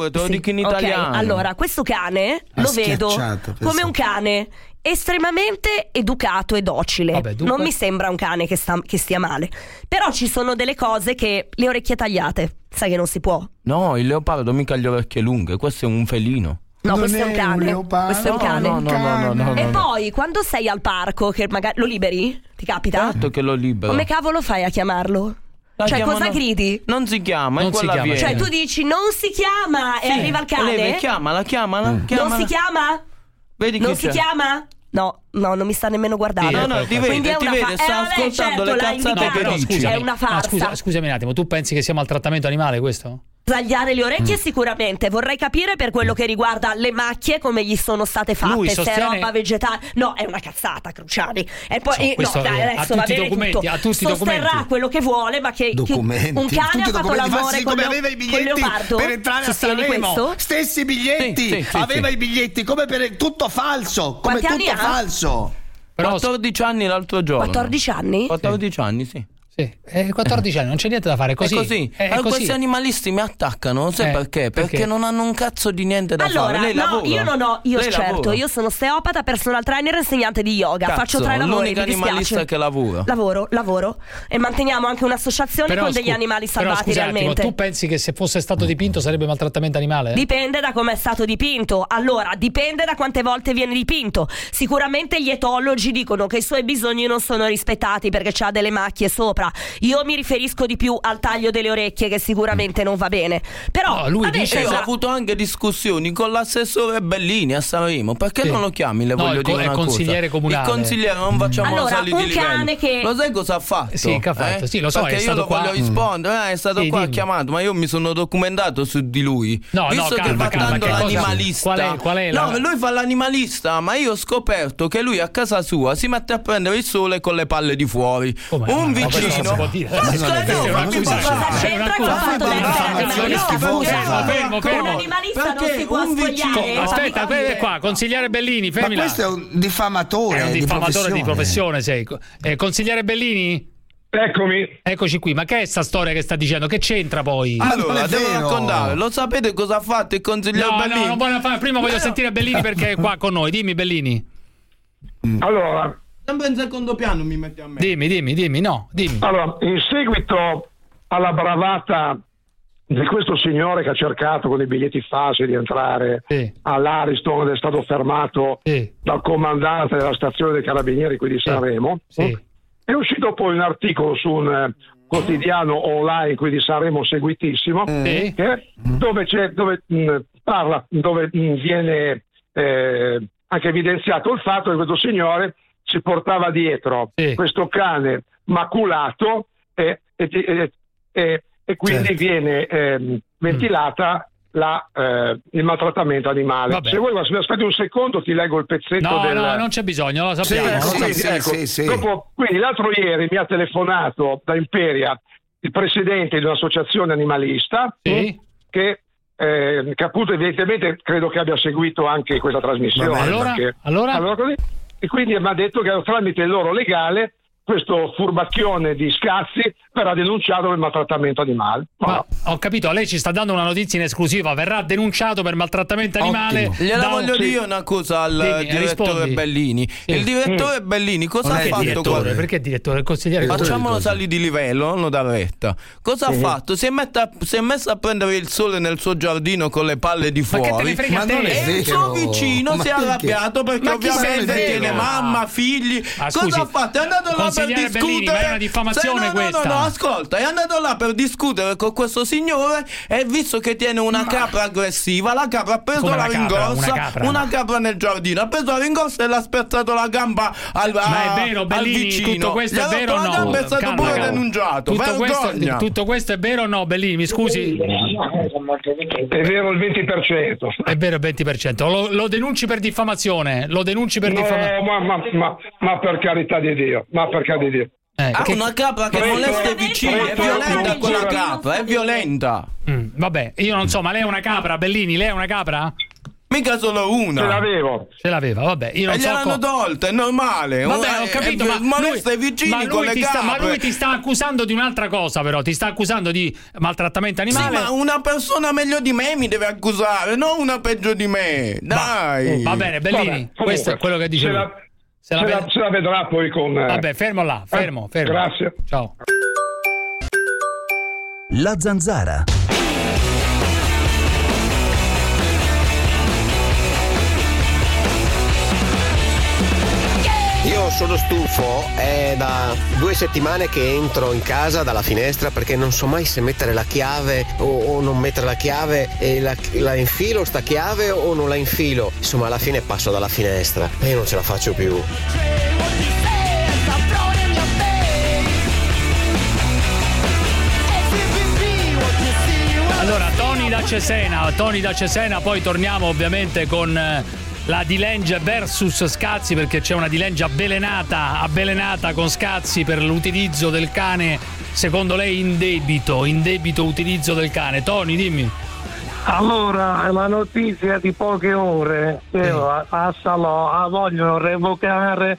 amore, te lo sì, dico in okay. italiano. Allora, questo cane Ha lo vedo schiacciato, come penso. un cane estremamente educato e docile. Vabbè, dunque- Non mi sembra un cane che, sta, che stia male. Però ci sono delle cose che le orecchie tagliate. Sai che non si può. No, il leopardo mica ha le orecchie lunghe, questo è un felino. No, Non questo è un è cane. un questo è un No, cane. no, no, no, no, no, E no. poi, quando sei al parco, che magari lo liberi? Ti capita? Certo che lo libero. Come cavolo fai a chiamarlo? La Cioè, chiamano- cosa gridi? Non si chiama, Non è si quella chiama, viene. Cioè, tu dici non si chiama e Sì, arriva il cane? lei chiamala, chiamala, Non chiamala. si chiama? Vedi Non chi si c'è? chiama? No, no, non mi sta nemmeno guardando. No, no, ti vede, Quindi è ti una vede, fa- sta eh, vabbè, ascoltando certo, le l'ha cazzate indicato. che dici. È una No, farsa. scusa, scusami un attimo, tu pensi che sia maltrattamento animale questo? Tagliare le orecchie Mm. sicuramente. Vorrei capire per quello che riguarda le macchie come gli sono state fatte. Lui Se è sostiene- roba vegetale. No, è una cazzata, Cruciani. E poi So, eh, questo no, dai, è- adesso ha va tutti i bene documenti, tutto. ha tutti i Sosterrà documenti. quello che vuole, ma che, che Documenti. un cane Tutti i ha fatto documenti l'amore falsi, con come leo- aveva i con biglietti leopardo? per entrare a Sostieni Sanremo. questo? Stessi biglietti. Sì, sì, sì, aveva sì. i biglietti come per tutto falso, come Quanti anni tutto ha? falso. Però quattordici anni l'altro giorno. quattordici anni? quattordici anni, sì. sì, è quattordici anni, non c'è niente da fare, è così. È così. È, è Allora, così. questi animalisti mi attaccano, non sai Eh, perché? perché? perché? non hanno un cazzo di niente da Allora, fare. Lei no, lavora. io non ho, io Lei certo, lavora. io sono osteopata, personal trainer e insegnante di yoga. Cazzo, Faccio tre lavori, l'unica mi dispiace. animalista che lavora. Lavoro, lavoro e manteniamo anche un'associazione Però, con degli scu- animali però, salvati scusa un attimo, realmente. tu pensi che se fosse stato dipinto sarebbe maltrattamento animale? Dipende da come è stato dipinto. Allora, dipende da quante volte viene dipinto. Sicuramente gli etologi dicono che i suoi bisogni non sono rispettati perché ha delle macchie sopra. Io mi riferisco di più al taglio delle orecchie, che sicuramente non va bene. Però No, lui vabbè, dice- Io ho esatto. avuto anche discussioni con l'assessore Bellini a Sanremo. Perché Sì. non lo chiami? Le No, voglio il co- dire è una consigliere cosa. comunale. Il consigliere, non facciamo Allora, salire di un livello. cane che- Lo sai cosa ha fatto? Sì, che ha fatto? Eh? Sì, lo so, Perché è io stato lo qua. voglio rispondere. Eh, è stato Sì, qua dimmi. chiamato, ma io mi sono documentato su di lui. No, no, Visto che calma, fa calma, tanto che cosa- l'animalista. qual è- qual è la- No, lui fa l'animalista, ma io ho scoperto che lui a casa sua si mette a prendere il sole con le palle di fuori. Come? Un Ma questo non vicino. si può dire. Ma Non è scusa, vero, no, è una fammi accusa. parlare. Cosa c'entra con il fatto di essere diffamazione animalista? schifosa. Fermo, Fermo, fermo. Un animalista non Perché si può un vicino- spogliare. Aspetta, Fammi quello è capire. qua, consigliere Bellini, Ma fermi là. questo è un diffamatore, È un diffamatore di professione. professione, sei. Eh, consigliere Bellini? Eccomi. Eccoci qui, ma che è sta storia che sta dicendo? Che c'entra poi? non Allora, è devo vero. raccontare. Lo sapete cosa ha fatto il consigliere No, Bellini? no, non voglio fare. Prima voglio sentire Bellini perché è qua con noi. Dimmi, Bellini. Allora, Sempre in secondo piano mi metti a me. Dimmi, dimmi, dimmi, no, dimmi. allora, in seguito alla bravata di questo signore che ha cercato con i biglietti falsi di entrare Sì. all'Ariston ed è stato fermato Sì. dal comandante della stazione dei carabinieri qui di Sanremo, Sì. è uscito poi un articolo su un eh, quotidiano online qui di Sanremo seguitissimo, Sì. che- dove, c'è, dove mh, parla, dove mh, viene eh, anche evidenziato il fatto che questo signore si portava dietro Sì. questo cane maculato e, e, e, e- e quindi Certo. viene ehm, ventilata la, eh, il maltrattamento animale. Vabbè. Se vuoi, mi aspetti un secondo, ti leggo il pezzetto No, del... no, non c'è bisogno, lo sappiamo. Ecco, lo sì, quindi, sì, ecco, sì, sì. dopo- quindi l'altro ieri mi ha telefonato da Imperia il presidente di un'associazione animalista Sì. che, eh, che appunto evidentemente credo che abbia seguito anche questa trasmissione. Vabbè, allora? perché- Allora? così, e quindi mi ha detto che tramite il loro legale questo furbacchione di Scazzi verrà denunciato per maltrattamento animale. Ma ho capito, lei ci sta dando una notizia in esclusiva, verrà denunciato per maltrattamento animale. Ottimo. Gliela da un- voglio sì. dire una cosa al Dimmi, direttore rispondi. Bellini. Il direttore Bellini cosa Non ha è fatto? Direttore, qua? perché direttore? Il consigliere. Facciamolo salire di livello, non lo dà retta. Cosa ha fatto? Si è, metta- si è messo a prendere il sole nel suo giardino con le palle di Ma che te fuori. ne frega Ma a te? non è E il vero. suo vicino Ma si è perché? arrabbiato perché Ma chi se ne ovviamente frega? tiene mamma, figli. Ah, Cosa scusi, ha fatto? È andato là per consigliere discutere. Bellini, ma è una diffamazione Sì, no, no, questa. No, no, ascolta, è andato là per discutere con questo signore e visto che tiene una capra aggressiva, la capra ha preso Come la una capra? rincorsa, Una capra? una capra nel giardino, ha preso la rincorsa e l'ha spezzato la gamba al, Ma a- è vero, al Bellini, vicino. tutto questo Gli è ha vero o rotto la no? gamba e è stato Calma, pure calma. denunciato. Tutto questo, Vergogna. tutto questo è vero o no, Bellini? Mi scusi? È vero il venti per cento. È vero il venti per cento. Lo, lo denunci per diffamazione? Lo denunci per No, diffamazione? ma, ma, ma, ma per carità di Dio, ma per carità di Dio. Eh, Ha che- una capra che Preto- molesta i vicini, è preto- violenta non quella gira- capra, è violenta. Mm, vabbè, io non so, ma lei è una capra, Bellini? Lei è una capra? Mica solo Ce una. l'avevo. Ce l'aveva, vabbè, io non E so. gliel'hanno co- tolta, è normale. Vabbè, Una- ho capito, è- ma molesta lui, i vicini ma, con lui le ti sta, ma capre. lui ti sta accusando di un'altra cosa, però. Ti sta accusando di maltrattamento Sì, animale. ma una persona meglio di me mi deve accusare, non una peggio di me. Dai. Va bene, Bellini, Vabbè, comunque, questo è quello che dice se lui. la- Se la Se la, ved- se la vedrà poi con... eh, Vabbè, fermo là, fermo, eh, fermo. Grazie. Ciao. La Zanzara. Io sono stufo, è da due settimane che entro in casa dalla finestra perché non so mai se mettere la chiave o, o non mettere la chiave e la, la infilo sta chiave o non la infilo. Insomma, alla fine passo dalla finestra e io non ce la faccio più. Allora, Tony da Cesena, Tony da Cesena, poi torniamo ovviamente con la Dilange versus Scazzi, perché c'è una Dilange avvelenata, avvelenata con Scazzi per l'utilizzo del cane, secondo lei in debito, in debito utilizzo del cane. Tony, dimmi. Allora, la notizia di poche ore che a, a Salò vogliono revocare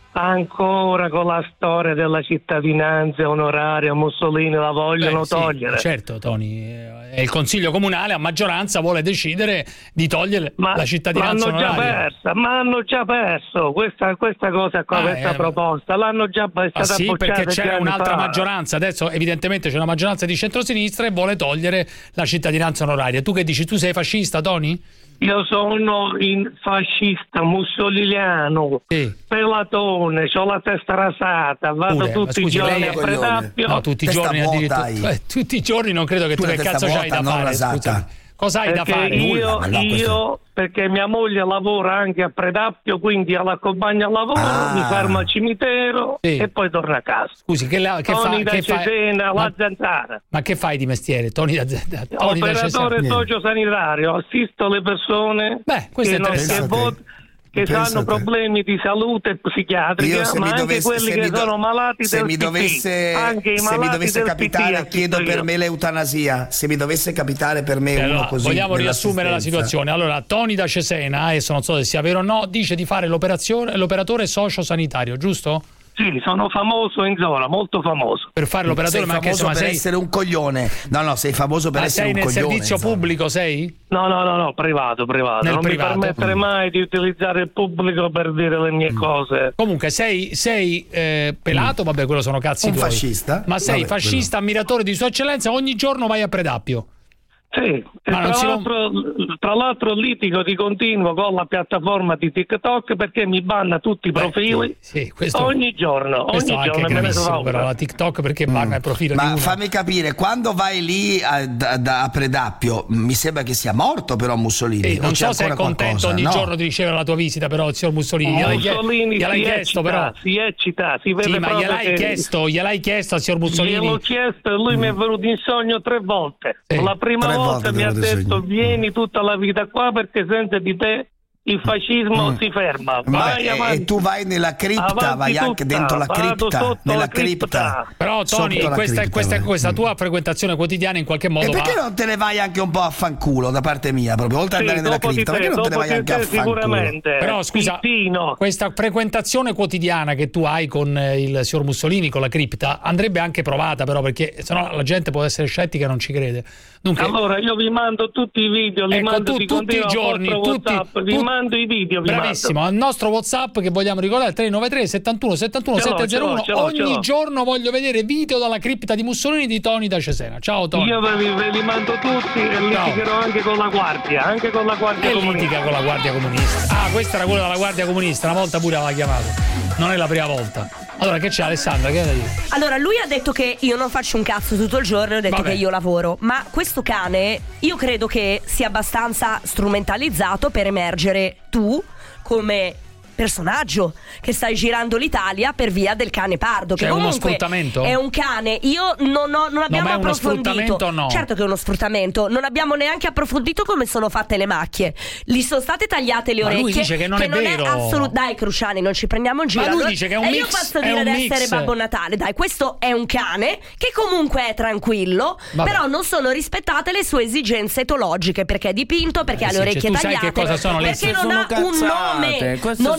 ancora con la storia della cittadinanza onoraria. Mussolini la vogliono Beh, sì, togliere. Certo, Tony, è il Consiglio Comunale a maggioranza vuole decidere di togliere ma la cittadinanza l'hanno onoraria. già persa, ma hanno già perso questa, questa cosa qua, Ah, questa eh, proposta l'hanno già è Ah, stata sì, bocciata perché c'è già anni un'altra fa. maggioranza, adesso evidentemente c'è una maggioranza di centrosinistra e vuole togliere la cittadinanza onoraria. Tu che dici, tu sei fascista, Tony? Io sono in fascista mussoliniano, sì. pelatone, ho la testa rasata, vado Pure, tutti scusi, i giorni lei a è- Predappio. No, tutti i Testa giorni vuota addirittura. hai. Eh, tutti i giorni non credo che tu, Tu che la cazzo testa c'hai da vuota, non fare, rasata. scusami. Cosa hai da Perché fare? io, Ma no, questo- io perché mia moglie lavora anche a Predappio, quindi l'accompagno al lavoro, Ah. mi fermo al cimitero Sì. e poi torno a casa. Scusi, che, la, che fa? Tony da Che fa Cesena, ma, la Zanzara. ma che fai di mestiere, Tony da, da, Tony da Operatore Cesena? sociosanitario, assisto le persone Beh, questo che, è non, che, interessante. vot- che Pensa hanno te. problemi di salute psichiatrica, Io se ma mi anche dovesse, quelli se che mi do- sono malati se del mi P T, dovesse, anche i se mi malati dovesse del capitare, P T chiedo assisto per io. me l'eutanasia. Se mi dovesse capitare per me Eh, uno allora, così. vogliamo riassumere la nell'assistenza. situazione. Allora, Tony da Cesena, adesso non so se sia vero o no, dice di fare l'operazione, l'operatore sociosanitario, giusto? Sì, sono famoso in zona, molto famoso. Per fare l'operatore, Sei ma che famoso insomma per sei, essere un coglione. No, no, sei famoso per ma essere sei un nel coglione. servizio insomma. pubblico, sei? No, no, no, no, privato, privato. Nel non privato. mi permettere mai di utilizzare il pubblico per dire le mie cose. Comunque sei, sei eh, pelato, vabbè, quello sono cazzi Un tuoi. fascista? Ma sei Vabbè, fascista, ammiratore di Sua Eccellenza, ogni giorno vai a Predappio. Sì, e Ma non tra, si l'altro, tra l'altro litigo di continuo con la piattaforma di TikTok perché mi banna tutti i profili sì, questo- ogni giorno, Questo ogni è anche giorno me ne gravissimo, trovo. però la TikTok perché banna il profilo di Ma uno. fammi capire, quando vai lì a, da- da- a Predappio, mi sembra che sia morto però Mussolini. Sì, o non c'è so se è ancora contento qualcosa? ogni No. giorno di ricevere la tua visita, però il signor Mussolini. Gliel'hai, chie- Mussolini gliel'hai si chiesto, eccita, però. si eccita, si vede Sì, ma proprio gliel'hai che- chiesto, gliel'hai chiesto al signor Mussolini. Gliel'ho chiesto e lui mi è venuto in sogno tre volte. Sì. La prima Tre volta volte mi ha ti è venuto in detto sogno. vieni tutta la vita qua perché senza di te il fascismo Mm. si ferma. Ma Vai e- avanti. e tu vai nella cripta, Avanti vai anche tutta, dentro la vado cripta, sotto nella la cripta. Però Tony, Sotto la questa, cripta, questa, vai. questa tua frequentazione quotidiana in qualche modo E perché va- non te ne vai anche un po' a fanculo da parte mia, proprio oltre ad Sì, andare nella dopo di cripta? te, Perché non te ne dopo vai di anche a te fanculo? sicuramente. Però scusa, Pittino. questa frequentazione quotidiana che tu hai con eh, il signor Mussolini, con la cripta, andrebbe anche provata, però, perché sennò la gente può essere scettica e non ci crede. Dunque, Allora io vi mando tutti i video, li ecco, mando tu di tutti i continuo al giorni, vostro tutti, WhatsApp, vi tu- mando i video, vi bravissimo, al nostro WhatsApp che vogliamo ricordare, tre nove tre settantuno settantuno Ce l'ho, settecentouno. ce l'ho, ce l'ho, ce Ogni l'ho. giorno voglio vedere video dalla cripta di Mussolini di Tony da Cesena. Ciao Tony. Io ve li, ve li mando tutti e litigherò anche con la guardia, anche con la guardia E comunista. litiga con la guardia comunista. Ah, questa era quella della guardia comunista, una volta pure aveva chiamato. Non è la prima volta. Allora, che c'è Alessandra? Che hai da dire? Allora, lui ha detto che io non faccio un cazzo tutto il giorno, ho detto Vabbè. che io lavoro. Ma questo cane, io credo che sia abbastanza strumentalizzato per emergere tu come personaggio che stai girando l'Italia per via del cane pardo. Cioè, che uno comunque sfruttamento? è un cane. Io non, ho, non abbiamo ma è uno approfondito. sfruttamento o no? Certo che è uno sfruttamento. Non abbiamo neanche approfondito come sono fatte le macchie. Gli sono state tagliate le Ma orecchie. lui dice che non è vero. assolut- Dai, Cruciani, non ci prendiamo in giro. Ma lui Allora- dice che è un e mix, io posso è dire un di mix. essere Babbo Natale. Dai, questo è un cane che comunque è tranquillo. Vabbè. Però non sono rispettate le sue esigenze etologiche. Perché è dipinto, perché Eh ha le sì, orecchie cioè, tu sai tagliate. che cosa sono le- perché non sono ha un cazzate, nome. queste Non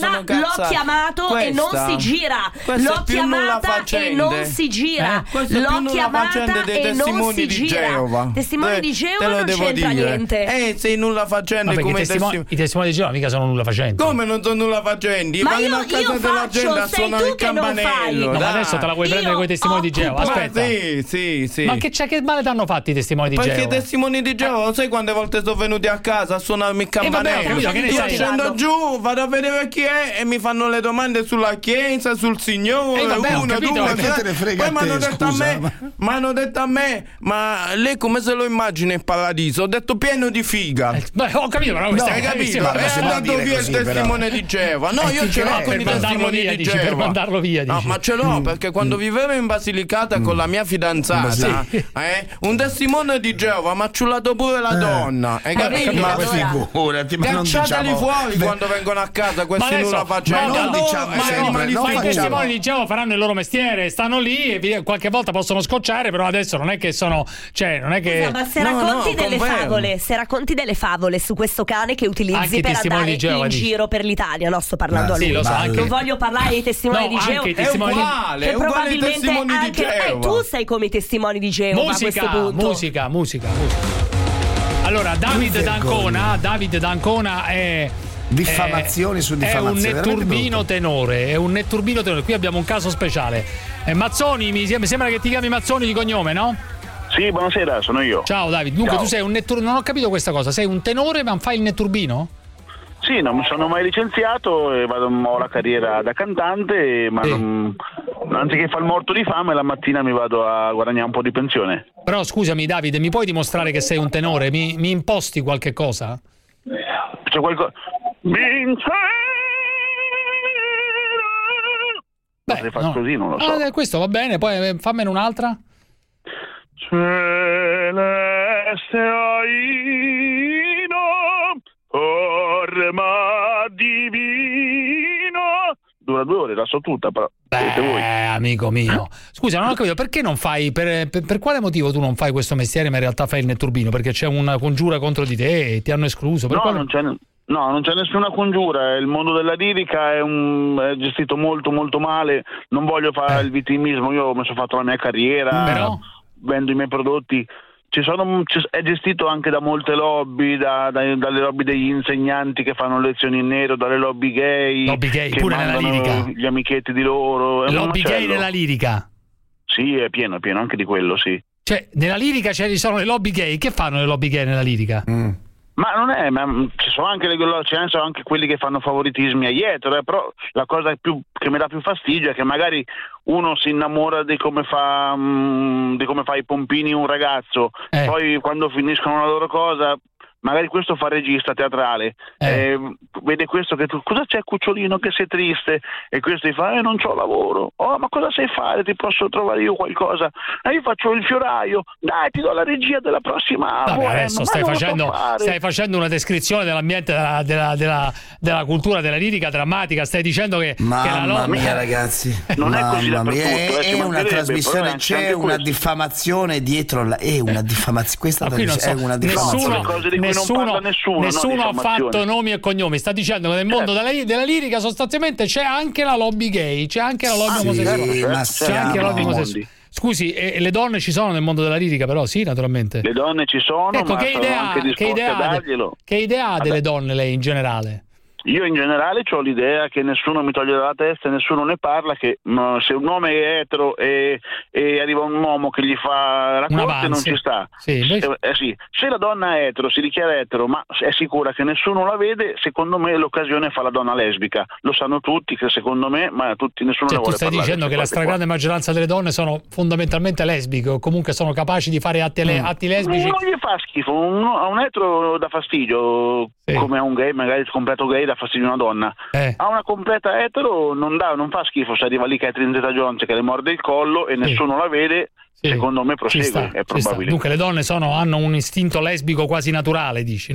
sono cazzate. l'ho chiamato questa, e non si gira. L'ho chiamata e non si gira. Eh? L'ho chiamata dei e non si di gira. Geova. Testimoni eh, di Geova non c'entra dire. niente. Eh, sei nulla facente come i, testimoni, testimoni. i testimoni di Geova mica sono nulla facenti. Come non sono nulla facenti? Ma vanno io, a casa io della faccio, gente a sei suonare tu il che non fai. campanello. No, ma adesso te la vuoi prendere con i testimoni di Geova? Aspetta. Ma sì, sì, sì. Ma che, c'è, che male ti hanno fatto i testimoni di Perché Geova? i testimoni di Geova, sai quante volte sono venuti a casa a suonarmi il campanello? Eh, vabbè, capito, che ne io sai? scendo giù, vado a vedere chi è e mi fanno le domande sulla chiesa, sul Signore, eh, vabbè, uno, capito, due, che tre. Poi mi hanno detto a me, mi hanno detto a me, ma lei come se lo immagina il paradiso? Ho detto pieno di figa. Eh, beh, ho capito, però questa hai è capito? guarda, È andato via il testimone di Geova. No, io ce l'ho con i testimoni via, di dici, Geova. per mandarlo via, no, dici. ma ce l'ho Mm. perché quando vivevo in Basilicata con la mia fidanzata, Sì. eh, un testimone di Geova mi ha ciullato pure la donna. Hai capito? Ma Allora, figurati, ma non cacciateli diciamo... fuori quando vengono a casa questi Ma adesso- nulla facendo. ma non diciamo ma sempre, ma li non Ma i fai- facciamo. testimoni di Geova faranno il loro mestiere, stanno lì e vi- qualche volta possono scocciare, però adesso non è che sono, cioè non è che Scusa, ma se No, racconti no, delle confermo. favole, se racconti delle favole su questo cane che Anche utilizzi i per testimoni andare di Geova, in dici. giro per l'Italia, no, sto parlando Ah, a lui. sì, lo so, anche- Non voglio parlare dei testimoni No, di anche Geova. i testimoni di- È uguale, che è uguale ai probabilmente testimoni di anche eh, Geova. tu sei come i testimoni di Geova a questo musica, punto. musica, musica, musica. Allora, David D'Ancona, David D'Ancona è Diffamazioni è- su È un diffamazioni, veramente netturbino brutto. tenore, è un netturbino tenore. Qui abbiamo un caso speciale. Eh, Mazzoni, mi mi sembra che ti chiami Mazzoni di cognome, no? Sì, buonasera, sono io. Ciao David. Dunque Ciao. tu sei un netturbino, non ho capito questa cosa, sei un tenore ma fai il netturbino? Sì, non mi sono mai licenziato e vado, ho la carriera da cantante, ma Sì. non, anziché far il morto di fame, la mattina mi vado a guadagnare un po' di pensione. Però scusami Davide, mi puoi dimostrare che sei un tenore? Mi, mi imposti qualche cosa? C'è qualcosa... Beh, se fa no. così non lo so. Ah, questo va bene, poi eh, fammene un'altra. Celeste Aino, orma divino. Dura due ore, la so tutta, però. Siete voi. Eh, amico mio. Scusa, non ho capito, perché non fai, per, per, per quale motivo tu non fai questo mestiere ma in realtà fai il netturbino? Perché c'è una congiura contro di te e ti hanno escluso? Per No, quale... non c'è, no, non c'è nessuna congiura. Il mondo della lirica è, un, è gestito molto, molto male. Non voglio fare Eh. il vittimismo. Io mi sono fatto la mia carriera, Però? vendo i miei prodotti. Ci sono, ci- è gestito anche da molte lobby, da- da- dalle lobby degli insegnanti che fanno lezioni in nero, dalle lobby gay, Lobby gay, che pure nella mandano lirica. gli amichetti di loro. È un Lobby gay macello. nella lirica. Sì, è pieno, è pieno anche di quello, sì. Cioè, nella lirica ci sono le lobby gay. Che fanno le lobby gay nella lirica? Ma non è, ma ci sono anche, le, ci sono anche quelli che fanno favoritismi agli etero, eh, però la cosa più, che mi dà più fastidio è che magari uno si innamora di come fa, mm, di come fa i pompini un ragazzo, Eh. poi quando finiscono la loro cosa, magari questo fa regista teatrale, Eh. eh, vede questo che tu, cosa c'è cucciolino che sei triste? E questo gli fa, eh non c'ho lavoro, oh ma cosa sai fare? Ti posso trovare io qualcosa? Eh, io faccio il fioraio, dai ti do la regia della prossima. Vabbè, Bohème, adesso ma stai non lo so facendo, fare." stai facendo una descrizione dell'ambiente della, della, della, della cultura della lirica drammatica. Stai dicendo che, che la Mamma lobby mia, ragazzi, Non è così mamma mia, dappertutto, eh, è, ci è una mancherebbe, trasmissione, però c'è c'è anche una questo. diffamazione dietro la, è una diffamazione, questa Ma qui non so, è una diffamazione. nessuno, cose di cui non nessuno, parla nessuno, no, nessuno ha diffamazione. fatto nomi e cognomi. Sta dicendo che nel mondo della, della lirica sostanzialmente c'è anche la lobby gay, c'è anche la lobby Sì, omosessuale. ma C'è anche la lobby siamo- omosessuale. Scusi, e le donne ci sono nel mondo della lirica, però sì, naturalmente. Le donne ci sono, Ecco, ma che sono idea, anche che disposte idea, a darglielo. che idea ha Vabbè. delle donne lei in generale? Io in generale ho l'idea che nessuno mi toglie dalla testa e nessuno ne parla, che mh, se un uomo è etero e, e arriva un uomo che gli fa racconti avance. non ci sta. Sì, invece- Eh, eh sì. Se la donna è etero, si dichiara etero, ma è sicura che nessuno la vede, secondo me l'occasione fa la donna lesbica. Lo sanno tutti che secondo me, ma tutti nessuno Cioè, ne tu vuole stai parlare. dicendo che la queste stragrande maggioranza delle donne sono fondamentalmente lesbiche o comunque sono capaci di fare atti, le- atti lesbici? Non gli fa schifo, un- a un etero dà fastidio, come a un gay, magari il completo gay dà fastidio a una donna. Eh. A una completa etero non, dà, non fa schifo se arriva lì Catherine Zeta-Jones che le morde il collo e nessuno la vede, secondo me Ci prosegue, sta, è ci sta. probabile. Dunque le donne sono- hanno un istinto lesbico quasi naturale, dici, no?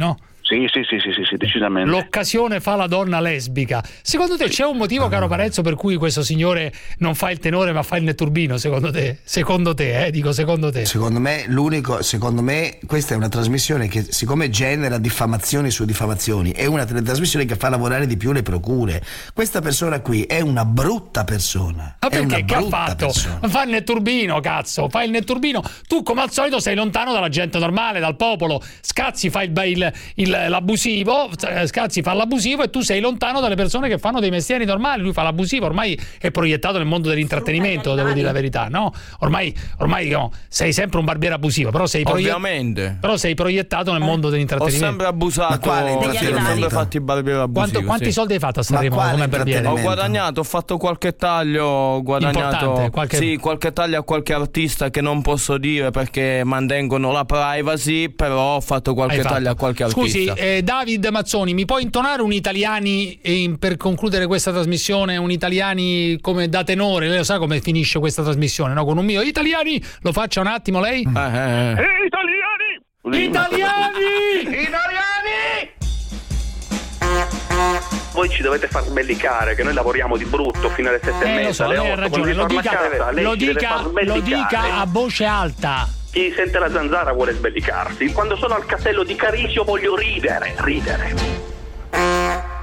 Sì, sì, sì, sì, sì, sì, decisamente. L'occasione fa la donna lesbica. Secondo te c'è un motivo, caro Parenzo, per cui questo signore non fa il tenore ma fa il netturbino? Secondo te? Secondo te, eh? Dico secondo te. Secondo me l'unico, secondo me questa è una trasmissione che, siccome genera diffamazioni su diffamazioni, è una delle trasmissioni che fa lavorare di più le procure. Questa persona qui è una brutta persona. Ma perché? È una che ha brutta fatto? persona. Fa il netturbino, cazzo, fa il netturbino. Tu come al solito sei lontano dalla gente normale, dal popolo. Scazzi fa il, il, il l'abusivo, Scazzi fa l'abusivo e tu sei lontano dalle persone che fanno dei mestieri normali. Lui fa l'abusivo, ormai è proiettato nel mondo dell'intrattenimento, devo dire la verità, no? Ormai, ormai no, sei sempre un barbiere abusivo, però sei, proiett- Ovviamente. però sei proiettato nel mondo dell'intrattenimento. Ho sempre abusato, ho sempre fatto il barbiere abusivo. Quanto, quanti sì. soldi hai fatto a Sanremo come barbiere? Ho guadagnato, ho fatto qualche taglio, ho guadagnato qualche... sì, qualche taglio a qualche artista che non posso dire perché mantengono la privacy, però ho fatto qualche taglio a qualche artista. Scusi, eh, David Mazzoni, mi puoi intonare un Italiani eh, per concludere questa trasmissione, un Italiani come da tenore? Lei lo sa come finisce questa trasmissione, no? Con un mio Italiani, lo faccia un attimo lei? Mm. Eh, eh. Eh, italiani! Italiani! Italiani! Voi ci dovete far sbellicare che noi lavoriamo di brutto fino alle sette eh, e mezza, lo so, alle lei ha otto. ragione, lo dica, casa, lo, dica, lo dica a voce alta. Chi sente la zanzara vuole sbellicarsi. Quando sono al castello di Carisio voglio ridere, ridere.